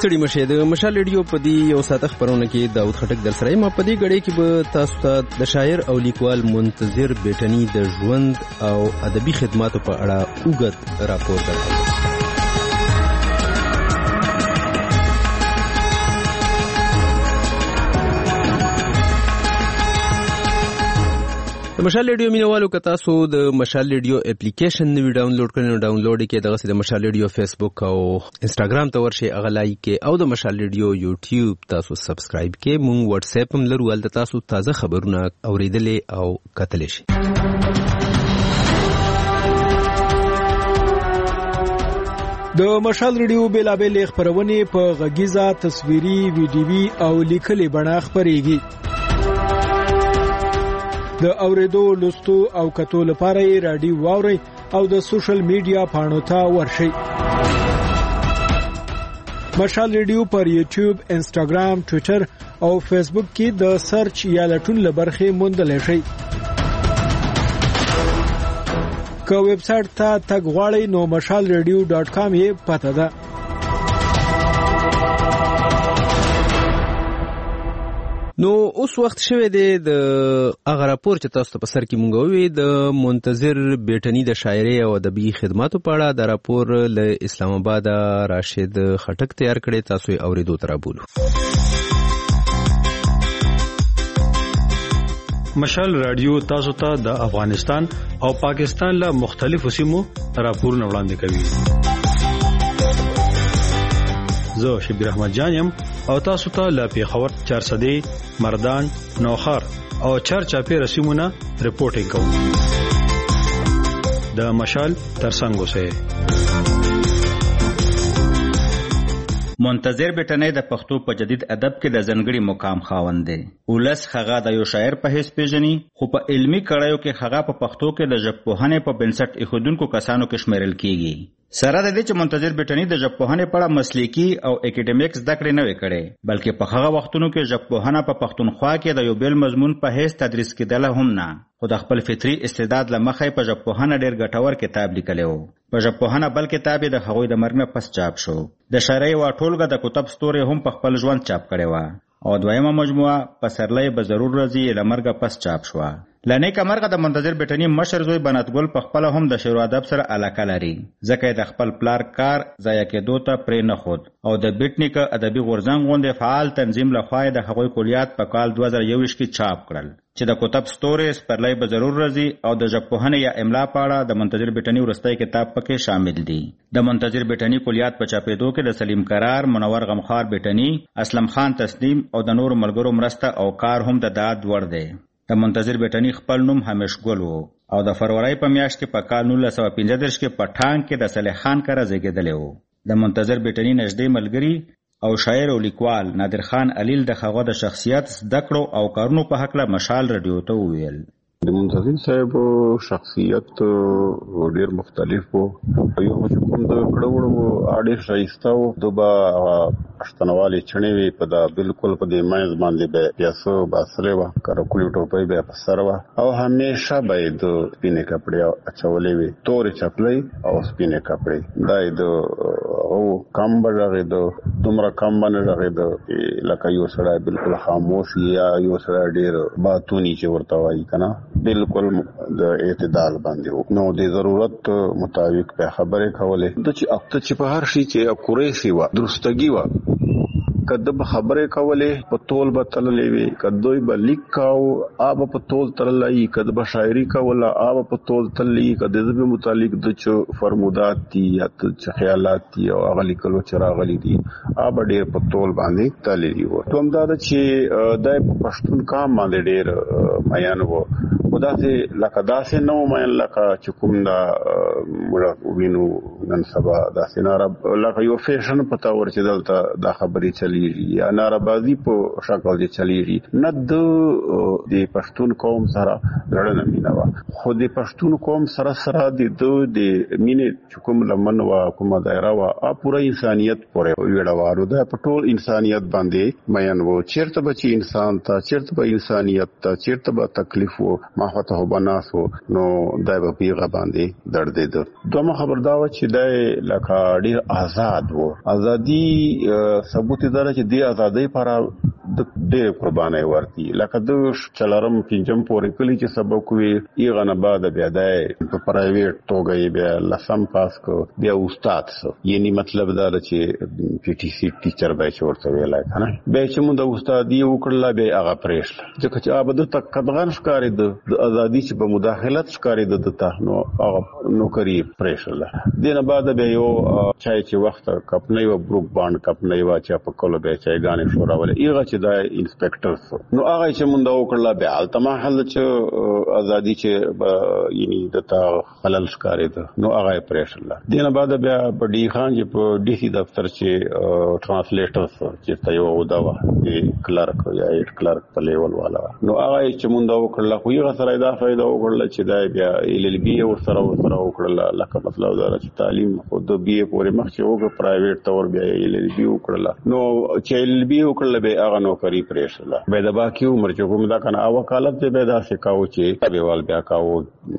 ستړي مشه د مشال ریډیو په دی یو ساعت خبرونه کې داود خټک در سره ما په دې غړې کې به تاسو ته د شاعر او لیکوال منتظر بیٹنی د ژوند او ادبي خدماتو په اړه اوږد راپور درکړم. د مشال ریډیو مینوالو که تاسو د مشال ریډیو اپلیکیشن نوی ډاونلوډ کړئ نو ډاونلوډ یې کړئ. دغسې د مشال ریډیو فیسبوک او انسټاګرام ته ورشئ، هغه لایک کړئ، او د مشال ریډیو یوټیوب تاسو سبسکرایب کړئ. موږ واټس اپ هم لرو، هلته تاسو تازه خبرونه اورېدلی او کتلی شئ. د مشال ریډیو بیلابېلې خپرونې په غږیزه، تصویري، ویډیوي او لیکلي بڼه خپرېږي. د اوریدو، لوستو او کتو لپاره یې رادیو واورئ او د سوشل میډیا پاڼو ته ورشئ. مشال ریډیو پر یوټیوب، انسټاګرام، ټویټر او فیسبوک کې د سرچ یا لټون لبرخې موندلی شئ. که ویب سایټ ته تګ غواړئ نو mashalradio.com یې پته ده. نو اوس وخت شوی دی د هغه راپور چې تاسو ته په سر کې مونږ ووی د منتظر بیٹنی د شاعرۍ او ادبي خدماتو په اړه. د راپور له اسلام آباد راشد خټک تیار کړی، تاسو یې اورېدو ته رابولو. مشال رادیو تاسو ته د افغانستان او پاکستان له مختلفو سیمو راپورونه وړاندې کوي. زه شبیر احمد جان یم او تاسو ته له پیښور، چارسدې، مردان، نوخار او چارچاپې رسیمونه رپورټینګ کوم. د مشال ترڅنګ اوسئ. منتظر بیٹنی د پښتو په جدید ادب کې د ځانګړي مقام خاوند دی. ولس هغه د یو شاعر په حیث پیژني، خو په علمي کړایو کې هغه په پښتو کې د ژبپوهنې په بنسټ ایښودونکو کسانو کې شمیرل کیږي. سره د دې چې منتظر بیٹنی د ژبپوهنې په اړه مسلکي او اکیډمیک زده کړې نه وې کړې، بلکې په هغه وختونو کې ژبپوهنه په پښتونخوا کې د یو بیل مضمون په حیث تدریس کېدله هم نه، خو د خپل فطري استعداد له مخې په ژبپوهنه ډېر ګټور کتاب لیکلی و. په ژبپوهنه بل کتاب یې د هغوی د مرګ نه پس چاپ شو. د شاعرۍ یوه ټولګه د کتب ستوري هم په خپل ژوند چاپ کړې وه، او دویمه مجموعه پسرلی به ضرور راځي له مرګه پس چاپ شوه. له نیکه مرګه د منتظر بیٹنی مشر زوی بنات ګل په خپله هم د شعر و ادب سره علاقه لري، ځکه یې د خپل پلار کار ضایع کېدو ته پرې نه ښود، او د بیټ نیکه ادبي غورځنګ غوندې فعال تنظیم لخوا یې د هغوی کلیات په کال 2021 کې چاپ کړل، چې د کتب ستوري، سپرلی به ضرور راځي او د ژبپوهنې یا املا په اړه د منتظر بیٹنی وروستی کتاب پکې شامل دي. د منتظر بیٹنی کلیات په چاپېدو کې د سلیم قرار، منور غمخوار بیٹنی، اسلم خان تسنیم او د نورو ملګرو مرسته او کار هم د داد وړ دی. د منتظر بیٹنی خپل نوم همیش ګل و او د فروری په میاشت کې په کال 1935 کې په ټانک کې د صالح خان کره زیږېدلی و. د منتظر بیٹنی نږدې ملګري او شاعر او لیکوال نادر خان علیل د هغه د شخصیت، زده کړو او کارونو په هکله مشال رادیو ته وویل. د منتظر صاحب شخصیت ډیر مختلف وو. یو چې کوم د کړهوړو اړ شایسته وو، دوبا پښتنوالي چڼې وي په دا بالکل په دې مېز باندې به پیاسو باسره وا کارکولي ټوپۍ به په سر وا، او همیشه به د سپینې کپڑے اچولې وي، تورې چپلې او سپینې کپڑے. دا د او کم بغه د دومره کم باندې د لکه یو سره بالکل خاموش یا یو سره ډیر باتونی چې ورته وایي کنه، بالکل د اعتدال باندې نو د ضرورت مطابق په خبره کولې. د چې اخته چې په هر شي کې اکوریسی و درستګي و، کده به خبره کولې په تول به تللې وي، کدوې به لیکاو آب په تول تللې، کده به شاعري کوله آب په تول تللې، کده د متعلق د چ فرمودات دي یا د خیالات دي او اغلی کلو چراغلي دي آب ډېر په تول باندې تللې و. کوم دا چې د پښتون کام باندې ډېر میان وو، خدا سي لکه داسې نو مې لکه چې کوم دا وینو نن سبا داسې نارب لکه یو فیشن پتا ورچې دلته دا خبرې چلی چلیږي یا ناربازي په شکل دي چلیږي نه د پښتون قوم سره لړنه مینه خو د پښتون قوم سره د مینې کوم لمن وا کومه دایره وا پوره انسانيت پورې ویډوارو د پټول انسانيت باندې مېن وو چیرته بچي انسان ته چیرته به انسانيت ته چیرته به تکلیف وو ما هوته بناسو نو دای په پیغه باندې درد دې دوه خبردار چې دای لکه ډیر آزاد وو ازادي ثبوت دره چې د ازادۍ لپاره د ډېر قرباني ورتي لکه د چلرم پنځم پورې کلی چې سبق وی ایغه نه بعد بیا د په پرایویټ توګه بیا لسم پاس کو بیا استاد سو یعنی مطلب دا چې پی ټی سی ټیچر به چورته ویلای کنه به چې موږ د استادي وکړل به هغه پرېښل ځکه چې ابد تک قدغن ښکارې د ازادي چې په مداخلت ښکارې د ته نو هغه نوکری پرېښل دینه بعد به یو چای چې وخت کپنې و بروک باند کپنې و چې په کولو به چای غانې شوراول ایغه چې د انسپکټر نو هغه چې مونږ دا وکړل به التما حل چې ازادي چې یعنی د تا خلل ښکارې نو هغه پرېښل دینه بعد بیا په ډي خان چې په ډي سي دفتر چې ټرانسلیټر چې تایو ودا و کلرک یا ایټ کلرک په لیول والا نو هغه چې مونږ دا وکړل خو یو سره دا فائدہ وکړل چې دا بیا ال ال بي او سره وکړل لکه مطلب دا چې تعلیم خود بي پورې مخ چې وګ پرایویټ تور بیا ال ال بي وکړل نو چې ال بي وکړل به هغه نوکری پرېښله به د باقي عمر چې کوم دا کنه او وکالت به دا سکاو چې بیوال بیا کاو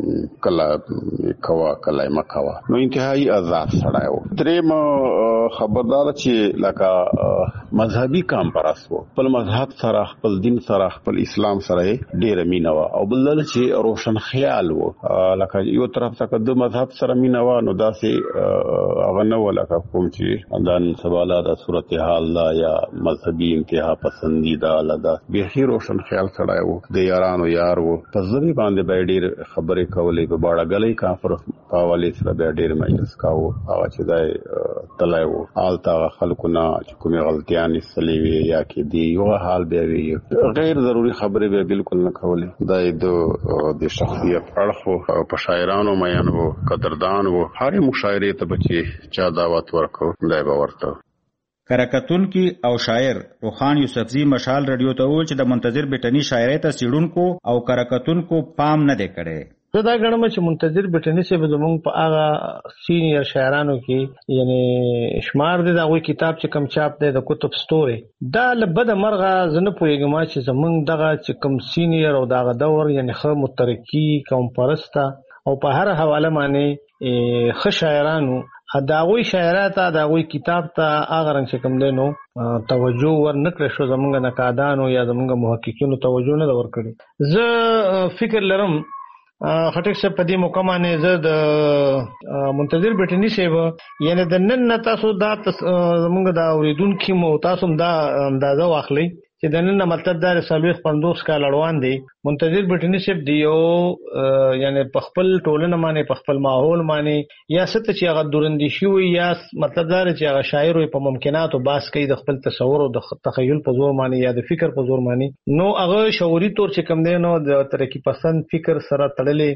کلا مکاوا نو انتهایی آزاد سړیو دریم خبردار چې لکه مذهبي کانفرنس وو خپل مذهب سره خپل دین سره خپل اسلام سره ډېر مینه او بل چې روشن خیال وو لکه یو طرف څخه د مذهب سره مینه و نو داسې هغه نو لکه کوم چې اندان سواله د صورتحال لا یا مذهبي انتها پسندیده لدا به روشن خیال سره وو د یارانو یار وو په ځبی باندې به ډېر خبرې کولې په باړه غلې کانفرنس پاوالي سره به ډېر مجلس کاوه هغه چې دای تلایو آلتا خلکونه چې کومه غلطیاں استلیوي یا کې دی یو حال به وي غیر ضروری خبرې به بالکل نه کولې د شخصیت اړخ په شاعرانو مېن وو قدردان وو هر مشاعره ته بچي چا دعوت ورکو دای به ورته کرکتون کی او شاعر روخان یوسفزی مشال رادیو ته وویل چې د منتظر بیٹنی شاعری ته سیډونکو او کرکتون کو پام نه دی کړي زه دا غواړم چې منتظر بیٹنی سے به زمونږ په هغه سینیئر شاعرانو کې یعنی شمار دي دا غوي کتاب چې کم چاپ دی د کتب ستوري دا لبد مرغه زنه پویګم چې زمونږ دغه چې کم سینیئر او دغه دور یعنی خو مترکی کوم پرستا او په هر حواله باندې خ شاعرانو داوی شاعرات داوی کتاب ته هغه رنګ چې کوم دینو توجه ورنکړ شو زمونږ نقادانو یا زمونږ محققینو توجه نه ورکړي زه فکر لرم خټک څخه په دې مکمانه زه د منتظر بیٹنی سیو یعنی د نن تاسو دا زمونږ دا اوریدونکو مو تاسو دا اندازه واخلئ چې د نن مطلب دا سلوخ 50 کال اړوان دي منتظر بیٹنی سیب دیو یعنی په خپل ټولنه باندې په خپل ماحول باندې یا ست چې هغه دورندي شوی یا مطلب دا چې هغه شاعر په ممکناتو باس کوي د خپل تصور او د تخیل په زور باندې یا د فکر په زور باندې نو هغه شعوري تور چې کم دی نو د ترقی پسند فکر سره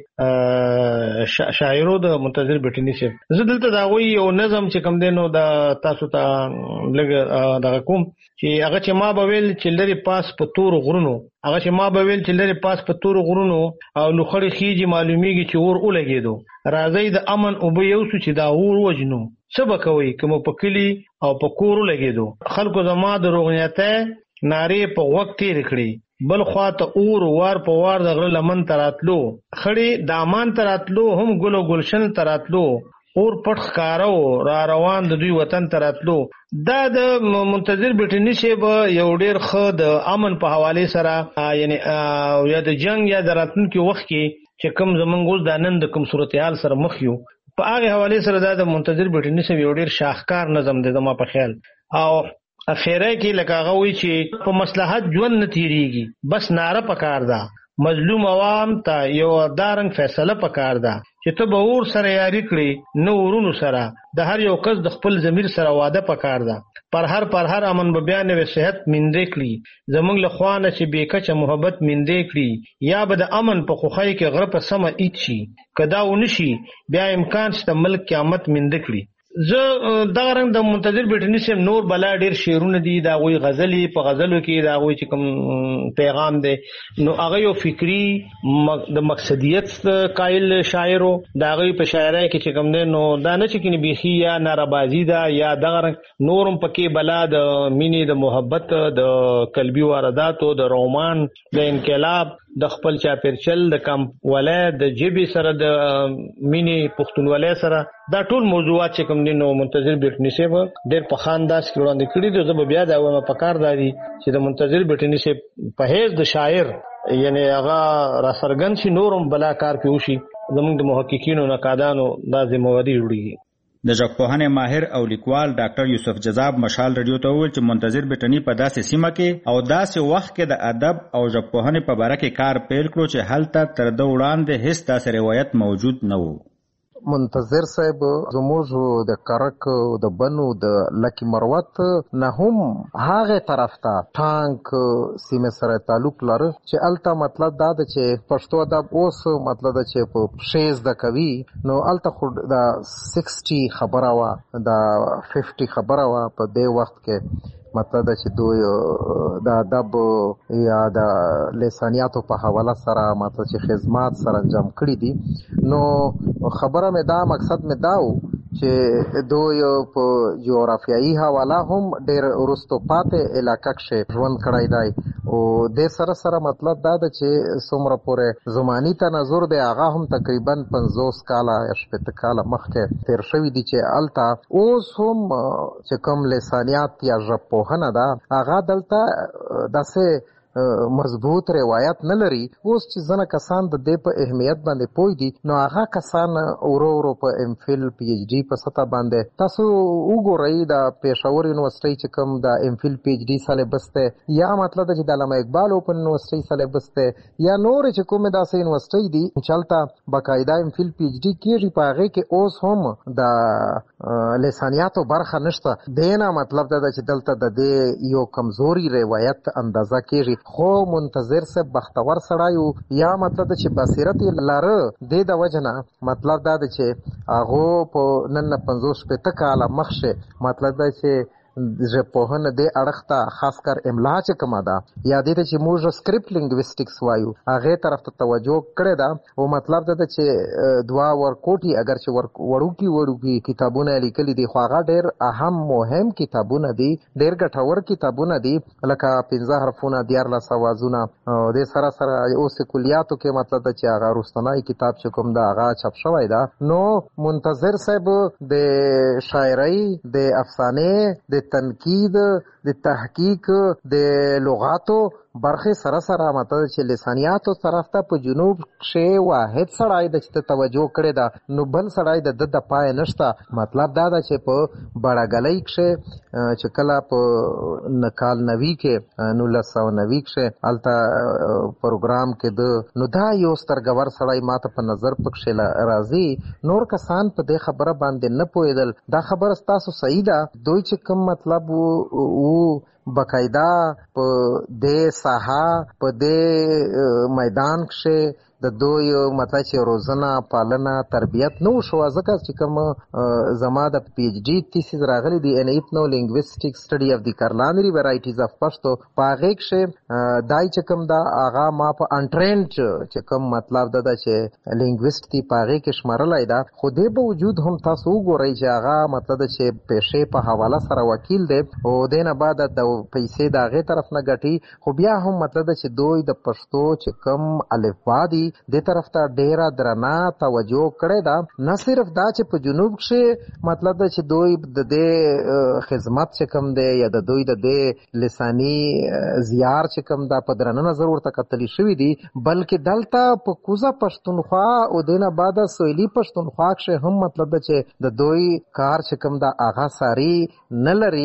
تړلې شاعرو د منتظر بیٹنی سیب زه دلته دا وایي او نظم چې کم دی نو د تاسو ته لګ دغه کوم چې هغه چې ما به ویل چې لري پاس په تور غرونو هغه چې ما به ویل چې لري پاس په تور غرونو او لوخړی خيږي معلومیږي چې اور ولګېدو راځي د امن او به یو چې دا اور وجنو سبا کوي کوم په کلی او په کور لګېدو خلکو زما د روغنیته ناری په وخت تیر کړی بل خواته اور وار په وار د غره لمن تراتلو خړې د امان تراتلو هم ګل او گلشن تراتلو اور پټ ښکارو را روان د دوی وطن تراتلو دا د منتظر بیٹنی شه به یو ډیر خو د امن په حواله سره یعنی یا د جنگ یا د راتلونکي وخت کې چې کوم زمونږ د نن د کوم صورتحال سره مخ یو په هغه حواله سره د منتظر بیٹنی شه یو ډیر شاهکار نظم دی زما په خیال او اخیره کې لکه هغه وی چې په مصلحت ژوند نه تیریږي بس ناره پکار ده مظلوم عوام ته یو دارنګ فیصله پکار ده چې ته به اور سره یاري کړي نو ورونو سره د هر یو کس د خپل ضمیر سره واده پکار ده پر هر امن به بیان او صحت مندې کړي زمونږ له خوانه چې بیکچه محبت مندې کړي یا به د امن په خوخای کې غره په سم ایت شي کدا ونشي بیا امکان شته ملک قیامت مندې کړي زه دغه رنګ د منتظر بیٹنی سیم نور بلا ډیر شعرونه دي دا غوي غزلي په غزلو کې دا غوي چې کوم پیغام دی نو هغه یو فکری د مقصدیت قائل شاعرو دا غوي په شاعرۍ کې چې کوم دی نو دا نه چې کینی بيخي یا ناربازي دا یا دغه رنګ نورم پکې بلا د مینې د محبت د قلبي وارداتو د رومان د انقلاب د خپل چاپیرچل د کم ولای د جيبي سره د مینې پښتونولۍ سره دا ټول موضوعات چې کوم دي نو منتظر بیٹنی سي ډېر په خانداس کې وړاندې کړي دي. زه بیا دا وایم په کار دادي چې د منتظر بیٹنی سي په هیڅ د شاعر یعنی هغه را سرګن شي نورم بلا کار پیوشي زموږ د محققینو نقادانو دا ذمہواری وړي. د ژبپوهنې ماهر او لیکوال ډاکټر یوسف جذاب مشال رادیو ته وویل چې منتظر بیٹنی په داسې سیمه کې او داسې وخت کې د ادب او ژبپوهنې په باره کې کار پیل کړو چې هلته تر ده وړاندې هیڅ داسې روایت موجود نه و. منتظر صاحب زموږ د کرک د بنو د لکی مروت نه هم هغه طرف ته ټانک سیمه سره تعلق لري چې الته مطلب دا ده چې پښتو ادب اوس مطلب ده چې په شیز د کوي نو الته خو د 60 خبره وا د 50 خبره وا په دې وخت کې مطلب ده چې دوی د ادب یا د لسانیاتو په حواله سره مطلب چې خدمات سره انجام کړی دي نو خبره مې دا مقصد مې دا و چې دوی په جغرافیایي حواله هم ډېر وروستو پاتې علاقه کې ژوند کړی دی او د سره سره مطلب دا ده چې څومره پورې زماني تناظر دی هغه هم تقریبا 50 کاله یا 60 کاله مخکې تیر شوي دي چې الته اوس هم چې کوم لسانیات یا ژبپوهنه ده هغه دلته داسې مضبوط روایت نه لري. اوس چې ځنه کسان د دې په اهمیت باندې پوه دي نو هغه کسان ورو په ام فل پی ایچ ډي په سطح باندې تاسو وګورئ د پېښور یونیورسيټي چې کوم د ام فل پی ایچ ډي سلیبس ته یا مطلب چې د علامه اقبال اوپن یونیورسيټي سلیبس ته یا نور چې کومه داسې یونیورسيټي دي چلته باقاعده ام فل پی ایچ ډي کېږي په هغه کې اوس هم د لسانیاتو برخه نشته. دینه مطلب دا چې دلته د دې یو کمزوري روایت اندازه کېږي خو منتظر سے بختور سړی یا مطلب چې بصیرت لاره د وجنه مطلب دا چې هغه په 49 کاله مخشه مطلب دا چې ژبپوهنه د اړخته خاص کر املا چې کومه ده یا د دې چې موږ سکرپټ لینګویسټکس وایو هغه طرف ته توجه کړې ده او مطلب دا چې دوا ورکوټي اگر چې وړوکی کتابونه لیکلي دي خو هغه ډېر اهم مهم کتابونه دي ډېر ګټور کتابونه دي لکه 15 حرفونه 14 اوازونه د سره سره اوس کلیاتو کې مطلب دا چې هغه رستنای کتاب چې کوم دا هغه چاپ شوی ده. نو منتظر صاحب د شاعرۍ د افسانه د تنقید د تحقیق د لغاتو برخه سره سره مطلب چې لسانیاتو طرف ته په جنوب کې واحد سړی د چې توجه کړی دا نو بل سړی د پای نشته. مطلب دا ده چې په بڑاګلۍ کې چې کله په نکال نوي کې 1990 کې الته پروګرام کې د نو دا یو سترګور سړی ماته په نظر پکښې راځي نور کسان په دې خبره باندې نه پوهېدل. دا خبره ستاسو صحیح ده دوی چې کوم مطلب وو باقاعده په دې ساحه په دې میدان کې د دوی مطلب چې روزنه پالنه تربیت نو شو ځکه چې کوم زما د پی ایچ ډي تیسیس راغلی دی ان ایتنو لینګویسټیک سټډي اف دی کارلانری ویرایټیز اف پښتو په هغه کې دای چې کوم دا هغه ما په انټرینډ چې کوم مطلب دا چې لینګویسټ دی په هغه کې شمارلای دا خو دې په وجود هم تاسو وګورئ چې هغه مطلب چې پېښې په حواله سره وکیل دی او دینه بعد د پیسې د هغه طرف نه ګټي خو بیا هم مطلب چې دوی د پښتو چې کوم الفبا دی د طرف ته ډیره درنه توجه کړې ده. نه صرف دا چې په جنوب کې مطلب دا چې دوی د دې خدمت چې کوم دی یا د دوی د دې لسانی زیار چې کوم دا په درنه نظر ورته کتلی شوی دي بلکې دلته په کوزه پښتونخوا او دینه بعد سویلی پښتونخوا کې هم مطلب دا چې د دوی کار چې کوم دا آغا ساری نه لري.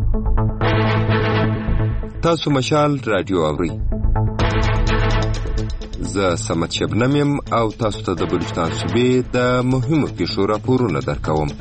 تاسو مشال رادیو اورئ زه سمت شبنم یم او تاسو ته د بلوچستان صوبې د مهمو پیښو راپورونه درکوم.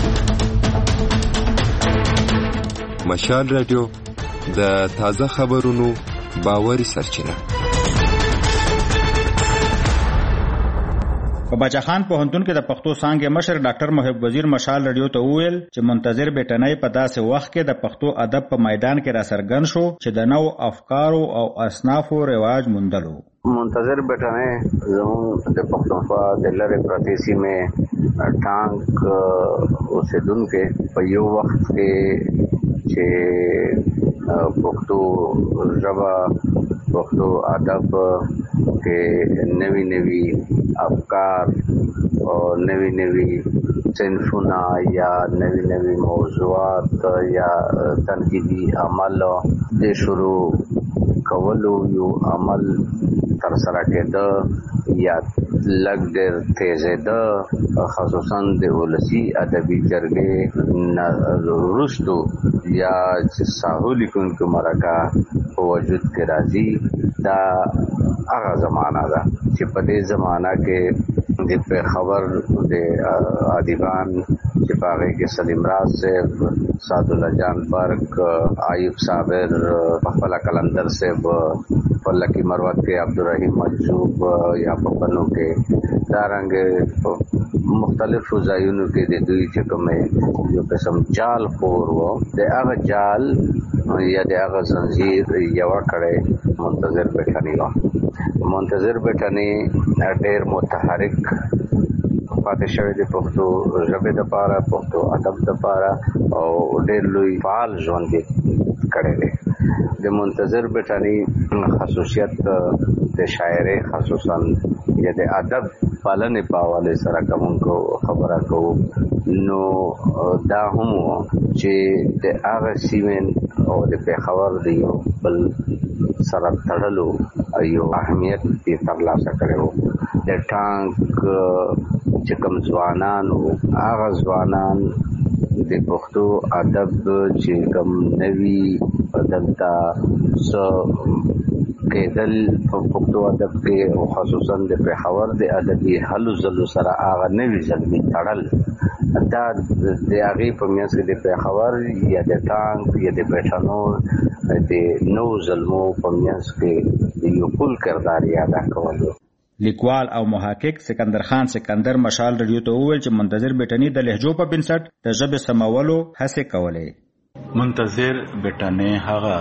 مشال رادیو د تازه خبرونو باوري سرچینه. په بچخان پوهنتون کې د پښتو څانګې مشر ډاکټر محب وزیر مشال رادیو ته وویل چې منتظر بیٹنۍ په داسې وخت کې د پښتو ادب په میدان کې را څرګند شو چې د نوو افکارو او اصنافو رواج موندلو. منتظر بیٹنۍ زموږ د پښتونخوا د لرې پرتې سیمې ټانک اوسېدونکي په یو وخت کې چې پښتو ژبه پښتو ادب کې نوي افکار او نوي صنفونه یا نوي موضوعات یا تنقیدي عمل د شروع کولو یو عمل تر سره کېده یا لږ ډېر تیزېده، خصوصا د ولسي ادبي جرګې وروستو یا چې ساحو لیکونکو مرکه په وجود کې راځي. دا هغه زمانہ ده چې په دې زمانہ کې د پېښور د ادیبان چې په هغې کې سلیم راز صاحب، سعدالله جان برق، ایوب صابر، خپله قلندر صاحب، په لکی مروت کې عبدالرحیم مجذوب یا په بنو کې دارنګ مختلفو ځایونو کې د دوی چې کومې یو قسم جال خور و، د هغه جال یا د هغه زنځیر یوه کړی منتظر بیٹنۍ وه. منتظر بیٹنۍ ډېر متحرک پاتې شوی د پښتو ژبې دپاره، پښتو ادب دپاره او ډېر لوی فعال ژوند یې کړی دی. د منتظر بیٹنۍ خصوصیت د شاعرۍ خصوصا یا د ادب پالنې په حوالې سره که مونږ خبره کوو نو دا هم و چې د هغه سیمې او د پېښور د یو بل سره تړلو یو اهمیت یې ترلاسه کړی و. د ټانک چې کوم ځوانان وو، هغه ځوانان د پښتو ادب چې کوم نوي دلته څه کېدل په پښتو ادب کې او خصوصا د پېښور د ادبي هلو ځلو سره هغه نوي ځلمې تړل، دا د هغې په منځ کې د پېښور یا د ټانک یا د بیټنو د نوو ځلمو په منځ کې د یو پل کردار یې ادا کولو. لیکوال او محقق سکندر خان سکندر مشال رادیو ته وویل چې منتظر بیٹنۍ د لهجو په بنسټ د ژبې سمولو هڅې کولې. منتظر بیٹنۍ هغه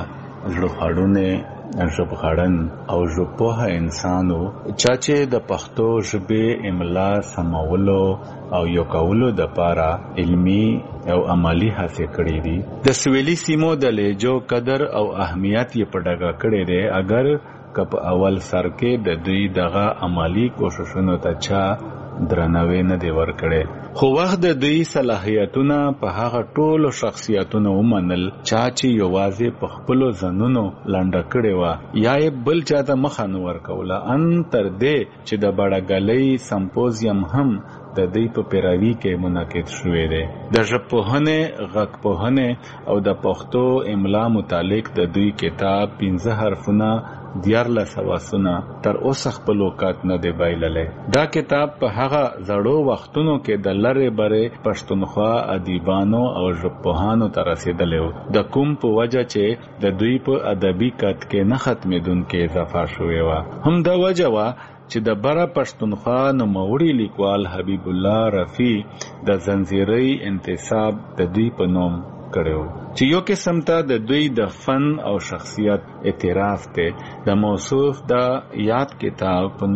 زړه ژبغړن او ژبپوهه انسان و چې د پښتو ژبې املا سمولو او یو کولو دپاره علمي او عملی هڅې کړې دي. د سویلي سیمو د لهجو قدر او اهمیت یې په ډاګه کړی دی، اگر که په اول سر کې د دوی دغه عملی کوششونو ته چا درناوی نه دی ورکړی، خو وخت د دوی صلاحیتونه په هغه ټولو شخصیتونو ومنل چې یوازې په خپلو ځانونو لنډه کړې وه یا یې بل چاته مخه نه ورکوله، ان تر دې چې د بړګلۍ سمپوزیم هم د دوی په پیروي کې منعقد شوی دی. د ژبپوهنې، غږپوهنې او د پښتو املا متعلق د دوی کتاب 15 حرفونه 14 سواسونه تر اوسه خپل وکات نه دی بایللی. دا کتاب په هغه زړو وختونو کې د لرې برې پښتونخوا ادیبانو او ژبپوهانو ته رسېدلی و، د کوم په وجه چې د دوی په ادبي کد کې نه ختمېدونکې اضافه شوې وه. هم دا وجه وه چې د بره پښتونخوا نوموړي لیکوال حبیب الله رفیع د زنځیرۍ انتصاب د دوی په نوم کړو چې یو قسم ته د دوی د فن او شخصیت اعتراف ته. د موصوف د یاد کتاب په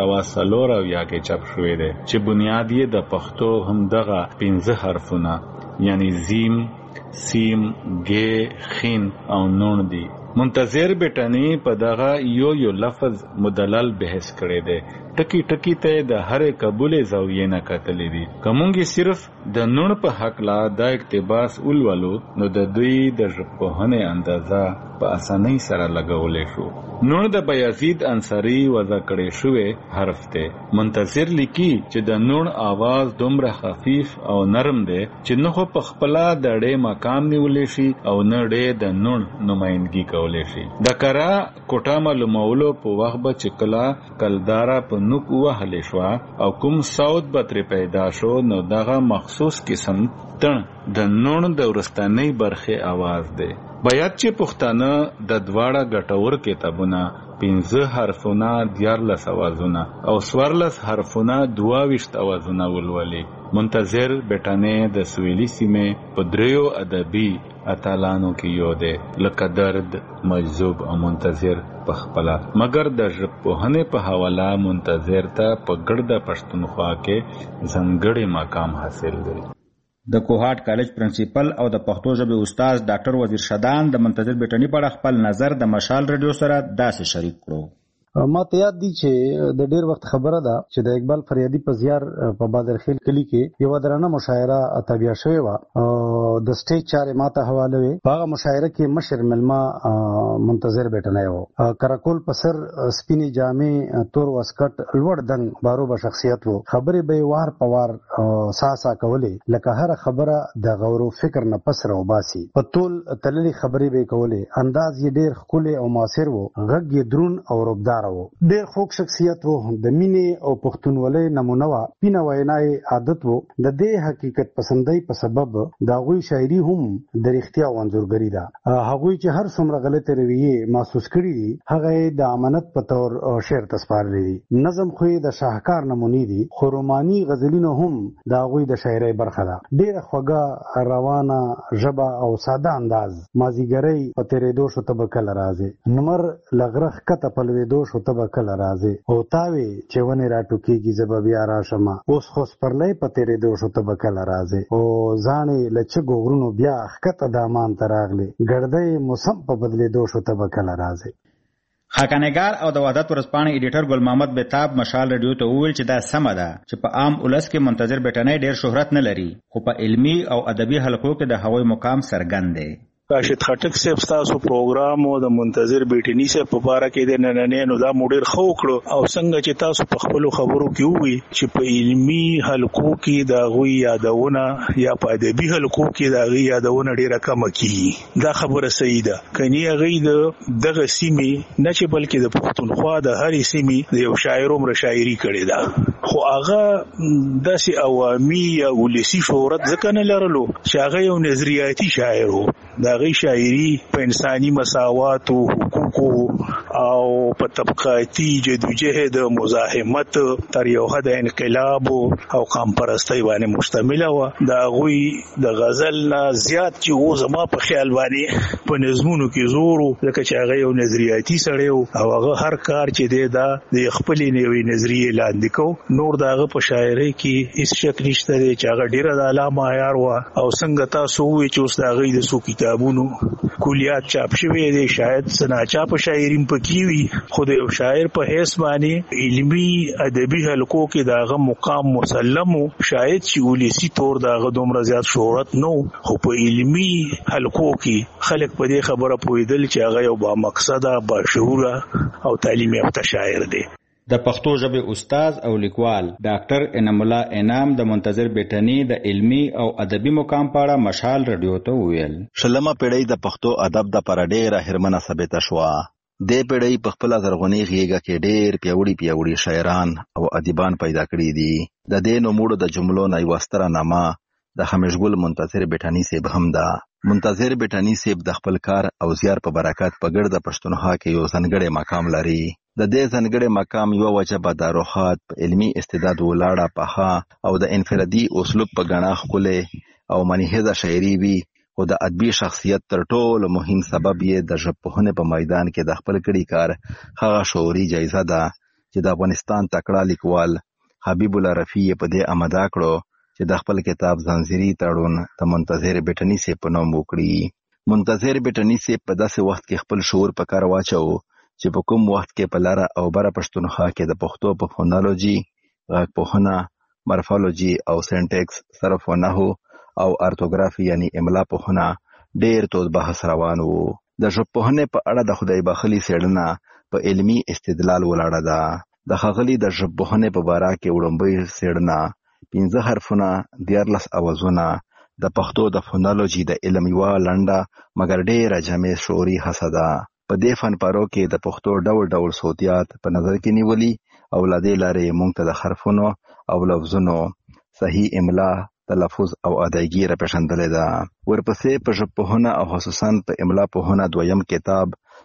1904 کې چاپ شوی دی چې بنیاد یې د پښتو هم دغه 15 حرفونه یعنی زیم، سیم، ګ، خین او نون دي. منتظر بیٹنۍ په دغه یو لفظ مدلل بحث کړی دی، ټکی ټکی ته د هرې قبولې زاویې نه کتلی دي. که مونږ صرف د نون په حقله دا اقتباس ولولو نو د دوی د ژبپوهنې اندازه په اسانۍ سره لګولی شو. نون د بیازید انصاري وضع کړی شوی حرف دی. منتظر لیکي چې د نون آواز دومره خفیف او نرم دی چې نه خو په خپله د ړې مقام نیولی شي او نه ړې د نون نمایندګي کولی شي. د کره کوټه معلومولو په وخت به چې کله کلداره په نوک ووهلې شوه او کوم صوت به ترې پیدا شو نو دغه مخصوص قسم تن د نون د ورستنۍ برخې آواز دی. باید چې پښتانه د دواړه ګټور کتابونه 15 حرفونه 14 اوازونه او 14 حرفونه 22 اوازونه ولولي. منتظر بیٹانې د سویلي سیمې په دریو ادبي اتلانو کې یو دی، لکه درد، مجذوب او منتظر په خپله، مګر د ژبپوهنې په حواله منتظر ته په ګرده پښتونخوا کې ځانګړی مقام حاصل دی. د کوهاټ کالج پرنسپل او د پښتو ژبې استاد ډاکټر وزیر شدان د منتظر بیٹانی په اړه خپل نظر د مشال رادیو سره داسې شریک کړو. ما ته یاد دي چې د ډیر وخت خبره ده چې د اقبال فریادي په زیار په بادرخیل کلی کې یو درانه مشاعره تابع شوې و او د سټیج چارې ماته حواله وي. په هغه مشاعره کې مشر ملما منتظر بیٹانی و. کراکول په سر سپینې جامې، تور واسکټ، لوړ دنګ باروبه شخصیت و. خبرې به وار په وار ساسا کولې، لکه هر خبره د غور او فکر نه پس راوباسي. په ټول تللي خبرې به کولې. انداز یې ډیر ښکلی او موثر و. غږ یې درون او ربدار ډیر خوږ شخصیت وو. د مینې او پښتونولۍ نمونه وه. پینه وینای عادت وو. د دې حقیقت پسندۍ په سبب د هغوی شاعري هم د رښتیا او انځورګري ده. هغوی چې هر څومره غلطې رویې محسوس کړي دي هغه یې د امانت په تور شعر ته سپارلی دي. نظم خو یې د شاهکار نمونې دي، خو روماني غزلونه هم د هغوی د شاعرۍ برخه ده. ډیره خوږه روانه ژبه او ساده انداز. مازیګرۍ په تېرېدو شو ته به کله راځې، نمر له غره ښکته په لوېدو شو ته به کله راځې، او تاوې چې ونې راټوکېږي زه به بیا راشمه، اوس خو سپرلی په تېرېدو شو ته به کله راځې، او زاڼې له چږو غرونو بیا ښکته دامان ته راغلې، ګړدۍ موسم په بدلېدو شو ته به کله راځې. خاکانګار او د وحدت ورځپاڼې ایډیټر ګل محمد بیتاب مشال رادیو ته وویل چې دا سمه ده چې په عام ولس کې منتظر بیٹانی ډیر شهرت نه لري، خو په علمي او ادبي حلقو کې د هغوی مقام څرګند دی. راشد خټک صاحب تاسو پروګرام او د منتظر بیٹنی صاحب په اړه کې د نننې نو دا موډر خو کړو او څنګه چې تاسو په خپل خبرو کې وی چې په علمی حلقو کې دا غوي یادونه یا په ادبي حلقو کې دا غوي یادونه ډیره کم کیږي. دا خبره صحیح ده. کني غي دغه سیمې نه چې بلکې د پښتونخوا د هرې سیمې د یو شاعر عمر شاعري کړي ده، خو هغه داسې عوامي یا ولسی شهرت ځکه نه لرلو چې هغه یو نظریاتي شاعر وو. دا غي شاعري په انساني مساوات او حقوقو او په طبقاتي جدوجہد مزاحمت تر یو حد انقلاب او قوم پرستی باندې مشتمل و. دا غوي د غزل نه زیات چې و زما په خیال باندې په نظمونو کې زور لکه چې هغه یو نظریاتي سړی او هغه هر کار چې دی دا د خپل نوې نظریه لاندې کو. نور داغه په شاعري کې هیڅ شک نشته چې هغه ډیره د اعلی معیار و. او څنګه تاسو وی چې اوس داغه د سو کتابونو کلیات چاپ شوی دی، شاید سنا چاپ شاعرین پکې وي، خو د یو شاعر په حیث باندې علمی ادبي حلقو کې داغه مقام مسلم شاید چې ولسی تور داغه دومره زیات شهرت نو، خو په علمی حلقو کې خلک په دې خبره پوهیدل چې هغه یو با مقصده، با شعور او تعلیم یافته شاعر دی. د پښتو ژبې استاد او لیکوال ډاکټر انعام الله انعام د منتظر بیٹانی د علمی او ادبي مقام په اړه مشال رادیو ته وویل. شلمه پیړۍ د پښتو ادب د پر ډیره هرمنه ثابته شوه. د پیړۍ په خپل زرغونی غیږه کې ډیر پیوړي شاعران او ادیبان پیدا کړي دي. د دې نوموړو د جملو نه یو ستره نامه د خمیشګل منتظر بیٹانی صاحب هم ده. منتظر بیٹانی صاحب د خپل کار او زیار په برکت په ګرد پښتونخوا کې یو ځانګړی مقام لري. د دې ځانګړي مقام یو وجه به د روحات په علمي استعداد ولاړه پخه او د انفرادي اسلوب په غنا خپله او منهزه شاعري وي، او د ادبي شخصیت تر ټولو مهم سبب یې د ژبپوهنې په میدان کې د خپل کړي کار هغه شعوري جایزه ده چې د افغانستان تکړه لیکوال حبیب الله رفیع په دې اماده کړو چې د خپل کتاب زنجیري تړون د منتظر بیٹانی صاحب په نوم وکړي. منتظر بیٹانی صاحب په داسې وخت کې خپل شعور په کار واچو چې په کوم وخت کې په لاره او بره پښتونخوا کې د پښتو په فونالوجي، غږپوهنه، مورفولوژي او سینټیکس، صرف و نحو او ارتوګرافي یعنی املا پوهنه ډیر تود بحث روان وو. د ژبپوهنې په اړه د خدای بخښلي څېړنه په علمي استدلال ولاړه ده. د ښاغلي د ژبپوهنې په باره کې وړومبۍ څېړنه 15 حرفونه 14 اوازونه د پښتو د فونالوجي د علم یوه لنډه مګر ډیره جامع شعوري هڅه ده. په دې فنپارو کې د پښتو ډول صوتیات په نظر کې نیولي او له دې لارې موږ ته د حرفونو او لفظونو صحیح املا تلفظ او ادایګي را پېژندلې ده. ورپسې په ژبپوهنه او خصوصا په املا پوهنه دویم کتاب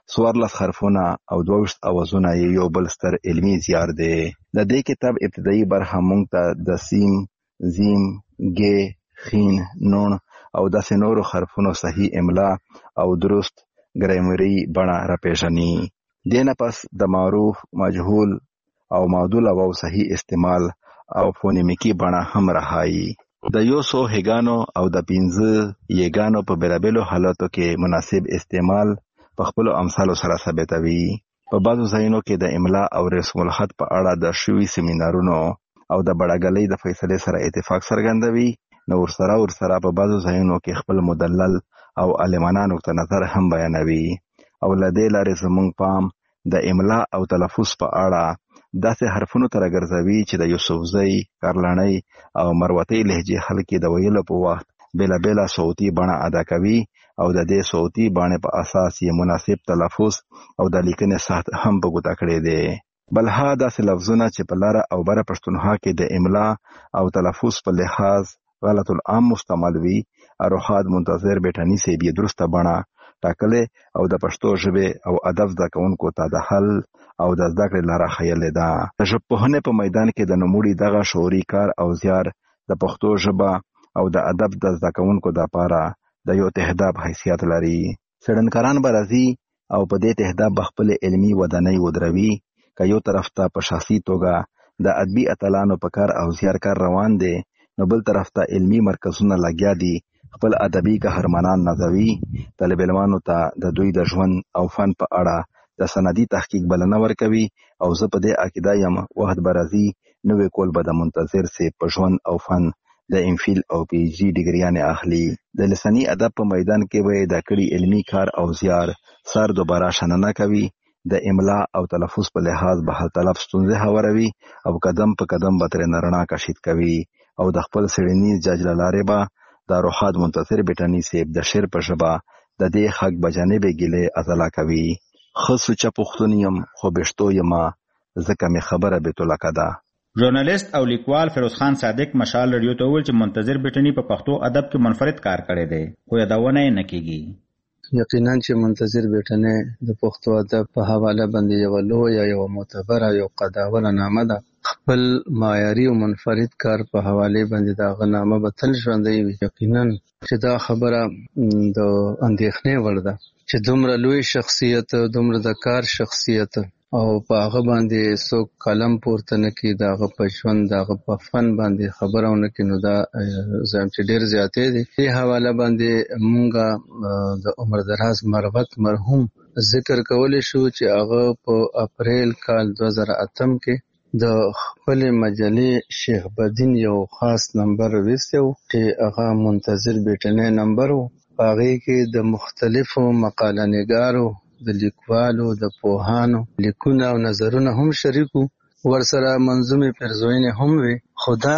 14 حرفونه او 22 اوازونه یو بل ستر علمي زیار دی. د دې کتاب ابتدایي برخه مونږ ته د سین، زیم، ګ، خین، نون او داسې نورو حرفونو صحیح املا او درست ګرامري بڼه را پېژني. دې نه پس د معروف، مجهول او معدول او صحیح استعمال او فونیمیکی بڼه هم راهایي. د 100 هګانو او د 15 یګانو په بیلابیلو حالاتو کې مناسب استعمال په خپل امثالو سره ثابتوي. په بعضو ځایونو کې د املا او رسم الخط په اړه د شوي سیمینارونو او د بړاګلۍ د فیصلې سره اتفاق څرګندوي. نو ورسره په بعضو ځایونو کې خپل مدلل او عالمانه نقطه نظر هم بیانوي. او لدې لارې زموږ پام د املا او تلفظ په اړه داسې حرفونو ته راګرځوي چې د یوسفزۍ، کارلنۍ او مروتۍ لهجې خلک د ویلو په وخت بیلابیله صوتي بڼه ادا کوي او د دې صوتي بڼې په اساس یې مناسب تلفظ او د لیکنې ساحت هم په ګوته کړی دی. بلها داسې لفظونه چې په لاره او بره پښتونخوا کې د املا او تلفظ په لحاظ غلط العام مستعمل وي، اروحاد منتظر بیٹانی سے بیا درسته بڼه ټاکلې او د پښتو ژبې او ادب زده کوونکو ته د حل او د زده کړې لاره ښیلې ده. د ژبپوهنې په میدان کې د نوموړي دغه شعوري کار او زیار د پښتو ژبه او د ادب د زده کوونکو دپاره د یو تهداب حیثیت لري. څېړنکاران به راځي او په دې تهداب به خپلې علمي ودانۍ ودروي. که یو طرف ته په شخصي توګه د ادبي اتلانو په کار او زیار کار روان دی، نو بل طرف ته علمي مرکزونه لګیا دي خپل ادبي قهرمانان نازوي. طالب علمانو ته د دوی د ژوند او فن په اړه د سندي تحقیق بلنه ورکوي. او زه په دې عقیده یم وخت به راځي نوې کول به د منتظر سي په ژوند او فن د امفیل او پی ایچ ډي ډیګریانې اخلي. د لساني ادب په میدان کې به د کړي علمي کار او زیار سر دوباره شننه کوي. د املا او تلفظ په لحاظ به تلف ستونزې هواروي او قدم په قدم به ترې رڼا کشید کوي. او د خپل څېړنیز جاج له لارې به د روحاد منتظر بیټني صاحب د شعر په ژبه د دې حق بجانبې ګیلې ازلا کوي. ښه سوچه پښتون یم خو بېشتو یمه ځکه مې خبره بیتولکه ده. ژورنالیست او لیکوال فیروز خان صادق مشال رادیو ته وویل چې منتظر بیټني په پښتو ادب کې منفرد کار کړی دی خو یادونه یې نه کیږي. یقینا چې منتظر بیټني د پښتو ادب په حواله باندې یو لویه یو معتبره یو قداوله نامه ده. خپل معیاري او منفرد کار په حواله باندې دا غنامه به تل ژوندۍ وي. یقینا چې دا خبره د اندېښنې وړ ده چې دومره لوی شخصیت، دومره د کار شخصیت او په هغه باندې څوک قلم پورته نه کړي، د هغه په ژوند، د هغه په فن باندې خبره ونه کړي، نو دا زم چې ډېر زیاتې دي. دې حواله باندې مونږه د عمر دراز مروت مرحوم ذکر کولی شو چې هغه په اپریل کال 2008 کې د خپل مجلې شیخ بدین یو خاص نمبر ویستو چې هغه منتظر بیټني نمبر و. هغه کې د مختلفو مقاله نګارو، د لیکوالو، د پوهانو لیکونه او نظرونه هم شریکو، ورسره منظومې پرزوینې هم وي. خو دا